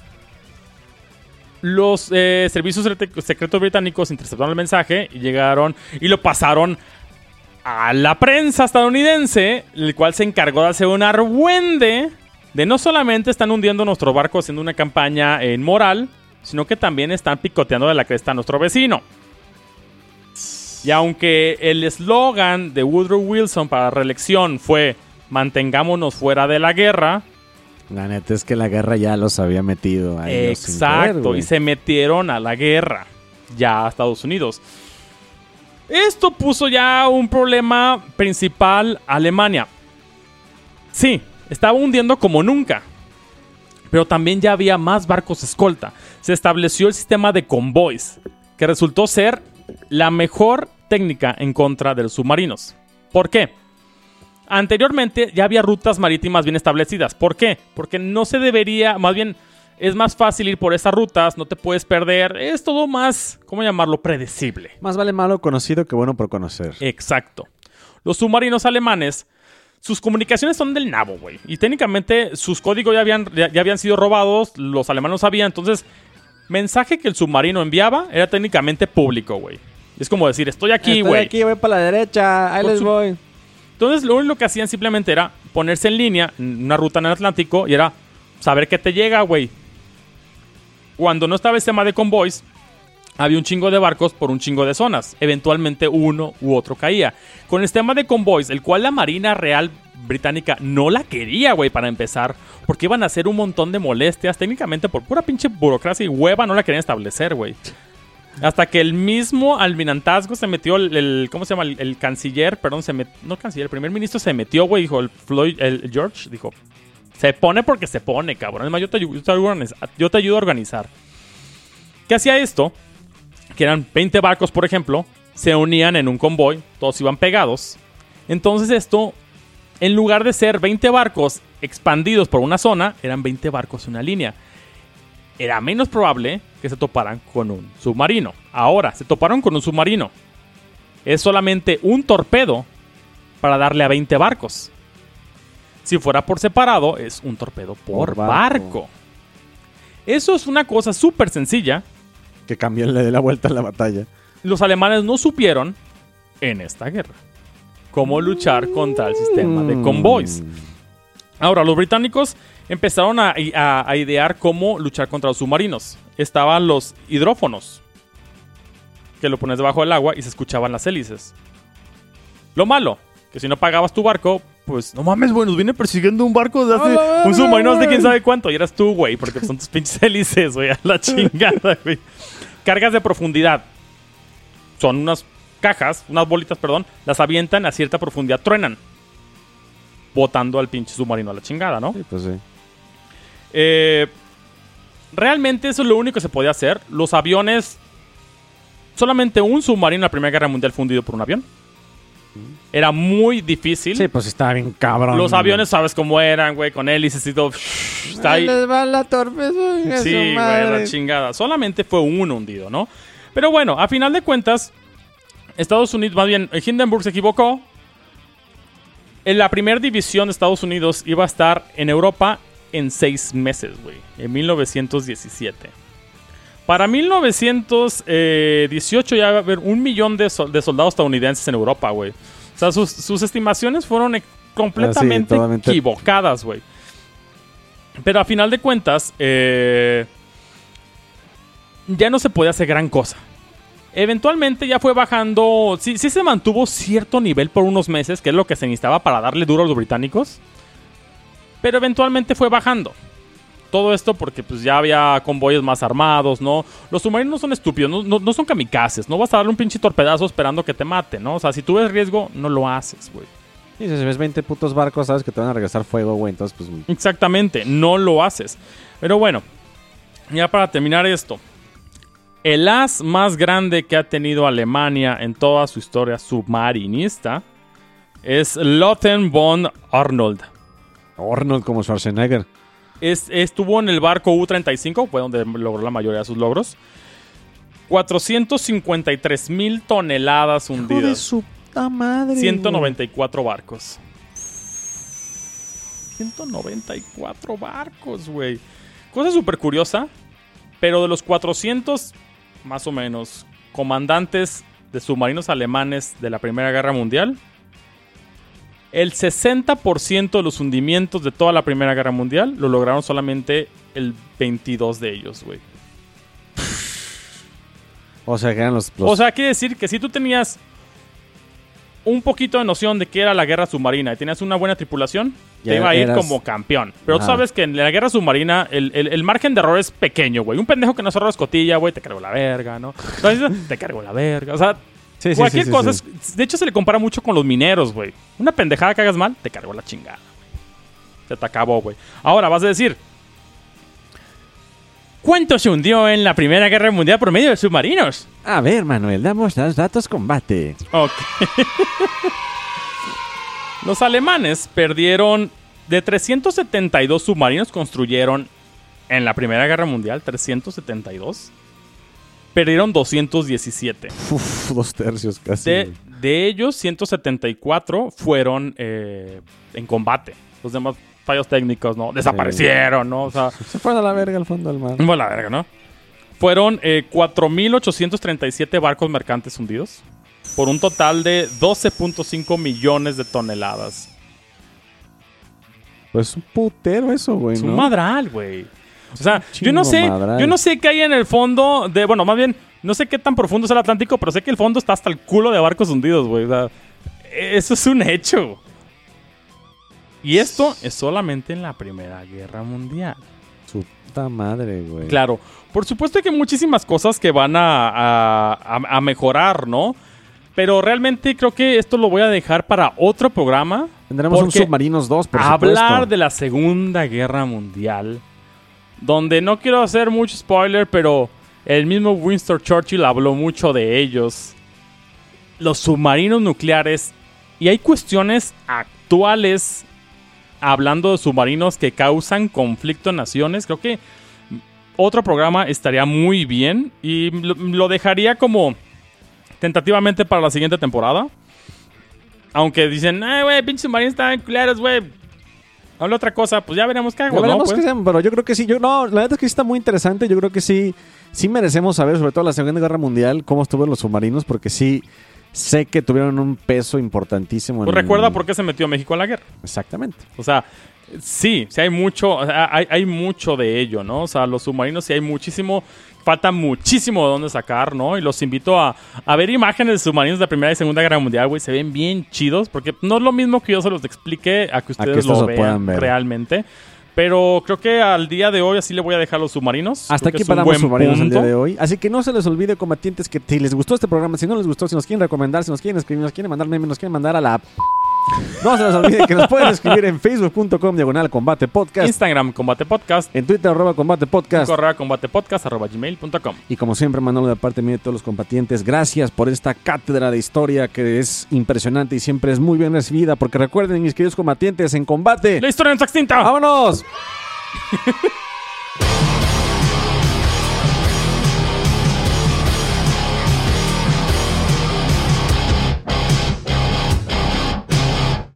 Los eh, servicios secretos británicos interceptaron el mensaje y llegaron y lo pasaron a la prensa estadounidense, el cual se encargó de hacer un argüende de no solamente están hundiendo nuestro barco haciendo una campaña en moral, sino que también están picoteando de la cresta a nuestro vecino. Y aunque el eslogan de Woodrow Wilson para la reelección fue mantengámonos fuera de la guerra, la neta es que la guerra ya los había metido a ellos sin querer, exacto, güey. y se metieron a la guerra ya a Estados Unidos. Esto puso ya un problema principal a Alemania. Sí, estaba hundiendo como nunca, pero también ya había más barcos escolta. Se estableció el sistema de convoys, que resultó ser la mejor técnica en contra de los submarinos. ¿Por qué? Anteriormente ya había rutas marítimas bien establecidas. ¿Por qué? Porque no se debería, más bien es más fácil ir por esas rutas, no te puedes perder. Es todo más, ¿cómo llamarlo? Predecible. Más vale malo conocido que bueno por conocer. Exacto. Los submarinos alemanes, sus comunicaciones son del nabo, güey. Y técnicamente sus códigos ya habían, ya, ya habían sido robados, los alemanes lo sabían. Entonces, mensaje que el submarino enviaba era técnicamente público, güey. Es como decir, estoy aquí, güey. Estoy aquí, voy para la derecha, ahí Por les su- voy. Entonces, lo único que hacían simplemente era ponerse en línea, en una ruta en el Atlántico, y era saber qué te llega, güey. Cuando no estaba el sistema de convoys, había un chingo de barcos por un chingo de zonas. Eventualmente uno u otro caía. Con el sistema de convoys, el cual la Marina Real Británica no la quería, güey, para empezar, porque iban a hacer un montón de molestias. Técnicamente, por pura pinche burocracia y hueva, no la querían establecer, güey. Hasta que el mismo almirantazgo se metió, el, el- ¿cómo se llama? El, el canciller, perdón, se metió, no el canciller, el primer ministro se metió, güey, dijo, el Floyd, el George, dijo, se pone porque se pone, cabrón. Es más, yo te, ayu- yo te ayudo a organiz- yo te ayudo a organizar. ¿Qué hacía esto? Que eran veinte barcos, por ejemplo, se unían en un convoy, todos iban pegados. Entonces esto, en lugar de ser veinte barcos expandidos por una zona, eran veinte barcos en una línea. Era menos probable que se toparan con un submarino. Ahora, se toparon con un submarino. Es solamente un torpedo para darle a veinte barcos. Si fuera por separado, es un torpedo por, por barco. barco. Eso es una cosa súper sencilla. Que cambió le dé la vuelta a la batalla. Los alemanes no supieron, en esta guerra, cómo luchar contra el sistema de convoys. Ahora, los británicos empezaron a, a, a idear cómo luchar contra los submarinos. Estaban los hidrófonos, que lo pones debajo del agua y se escuchaban las hélices. Lo malo, que si no pagabas tu barco, pues no mames, güey, nos viene persiguiendo un barco de hace oh, un submarino de quién sabe cuánto. Y eras tú, güey, porque son tus pinches hélices, güey, a la chingada, güey. Cargas de profundidad. Son unas cajas, unas bolitas, perdón, las avientan a cierta profundidad, truenan, botando al pinche submarino a la chingada, ¿no? Sí, pues sí. Eh, realmente eso es lo único que se podía hacer. Los aviones, solamente un submarino en la Primera Guerra Mundial fue hundido por un avión. Era muy difícil. Sí, pues estaba bien cabrón. Los aviones, sabes cómo eran, güey, con hélices y todo. Está ahí. Les va la torpeza. Sí, güey, la chingada. Solamente fue uno hundido, ¿no? Pero bueno, a final de cuentas, Estados Unidos, más bien, Hindenburg se equivocó. En la primera división de Estados Unidos iba a estar en Europa en seis meses, güey. En mil novecientos diecisiete. Para mil novecientos dieciocho ya va a haber un millón de, sol- de soldados estadounidenses en Europa, güey. O sea, sus, sus estimaciones fueron e- completamente ah, sí, equivocadas, güey. Pero a final de cuentas, eh, ya no se podía hacer gran cosa. Eventualmente ya fue bajando. Sí, sí se mantuvo cierto nivel por unos meses, que es lo que se necesitaba para darle duro a los británicos. Pero eventualmente fue bajando. Todo esto porque pues ya había convoyes más armados, ¿no? Los submarinos no son estúpidos, no, no, no son kamikazes. No vas a darle un pinche torpedazo esperando que te mate, ¿no? O sea, si tú ves riesgo, no lo haces, güey. Y si ves veinte putos barcos, sabes que te van a regresar fuego, güey. Entonces, pues... Exactamente, no lo haces. Pero bueno, ya para terminar esto. El as más grande que ha tenido Alemania en toda su historia submarinista es Lothar von Arnold. Arnold como Schwarzenegger. Es, estuvo en el barco U treinta y cinco, fue donde logró la mayoría de sus logros. cuatrocientos cincuenta y tres mil toneladas hundidas. ¡Hijo de su puta madre! ciento noventa y cuatro barcos. ciento noventa y cuatro barcos, güey. Cosa súper curiosa, pero de los cuatrocientos, más o menos, comandantes de submarinos alemanes de la Primera Guerra Mundial, el sesenta por ciento de los hundimientos de toda la Primera Guerra Mundial lo lograron solamente el veintidós de ellos, güey. O sea, que eran los, los... O sea, quiere decir que si tú tenías un poquito de noción de qué era la guerra submarina y tenías una buena tripulación, ya te iba a ir eras... como campeón. Pero Ajá. tú sabes que en la guerra submarina el, el, el margen de error es pequeño, güey. Un pendejo que no cerró la escotilla, güey, te cargó la verga, ¿no? Entonces, te cargó la verga. O sea... Sí, sí, cualquier sí, sí, cosa. Sí. Es, de hecho, se le compara mucho con los mineros, güey. Una pendejada que hagas mal, te cargó la chingada. Se te acabó, güey. Ahora vas a decir: ¿cuánto se hundió en la Primera Guerra Mundial por medio de submarinos? A ver, Manuel, damos los datos combate. Ok. Los alemanes perdieron de trescientos setenta y dos submarinos construyeron en la Primera Guerra Mundial. trescientos setenta y dos. Perdieron doscientos diecisiete. Uf, dos tercios casi. De, de ellos, ciento setenta y cuatro fueron eh, en combate. Los demás fallos técnicos, ¿no? Desaparecieron, ¿no? O sea, se fueron a la verga al fondo del mar. Bueno, a la verga, ¿no? Fueron eh, cuatro mil ochocientos treinta y siete barcos mercantes hundidos por un total de doce punto cinco millones de toneladas. Pues un putero eso, güey, Es ¿no? un madral, güey. O sea, yo no sé, madral. yo no sé qué hay en el fondo de, bueno, más bien, no sé qué tan profundo es el Atlántico, pero sé que el fondo está hasta el culo de barcos hundidos, güey. O sea, eso es un hecho. Y esto es solamente en la Primera Guerra Mundial. Su puta madre, güey. Claro, por supuesto que hay muchísimas cosas que van a, a, a mejorar, ¿no? Pero realmente creo que esto lo voy a dejar para otro programa. Tendremos un Submarinos dos, por supuesto. Hablar de la Segunda Guerra Mundial, donde no quiero hacer mucho spoiler, pero el mismo Winston Churchill habló mucho de ellos. Los submarinos nucleares. Y hay cuestiones actuales hablando de submarinos que causan conflicto en naciones. Creo que otro programa estaría muy bien. Y lo, lo dejaría como tentativamente para la siguiente temporada. aunque dicen, ay, güey, pinches submarinos estaban culeros, güey. Habla otra cosa, pues ya veremos qué hago, Ya veremos ¿no? qué Pues. hacemos, pero yo creo que sí. Yo, no, la verdad es que sí está muy interesante. Yo creo que sí, sí merecemos saber, sobre todo la Segunda Guerra Mundial, cómo estuvieron los submarinos, porque sí sé que tuvieron un peso importantísimo. Pues en... recuerda por qué se metió México a la guerra. Exactamente. O sea, sí, sí hay mucho, o sea, hay, hay mucho de ello, ¿no? O sea, los submarinos sí hay muchísimo, falta muchísimo de dónde sacar, ¿no? Y los invito a, a ver imágenes de submarinos de la Primera y Segunda Guerra Mundial, güey. Se ven bien chidos, porque no es lo mismo que yo se los explique a que ustedes que ustedes lo lo vean puedan ver. realmente. Pero creo que al día de hoy así le voy a dejar los submarinos. Hasta Creo que aquí es un paramos buen submarinos el punto. día de hoy. Así que no se les olvide, combatientes, que si les gustó este programa, si no les gustó, si nos quieren recomendar, si nos quieren escribir, nos quieren mandar memes, nos quieren mandar a la... No se les olvide que nos pueden escribir en facebook punto com diagonal combate podcast, Instagram, Combate Podcast. en Twitter, arroba combate podcast. Correo combatepodcast arroba gmail punto com. Y como siempre, Manolo, de parte mía y de todos los combatientes, gracias por esta cátedra de historia que es impresionante y siempre es muy bien recibida. Porque recuerden, mis queridos combatientes, en combate. ¡La historia no está extinta! ¡Vámonos!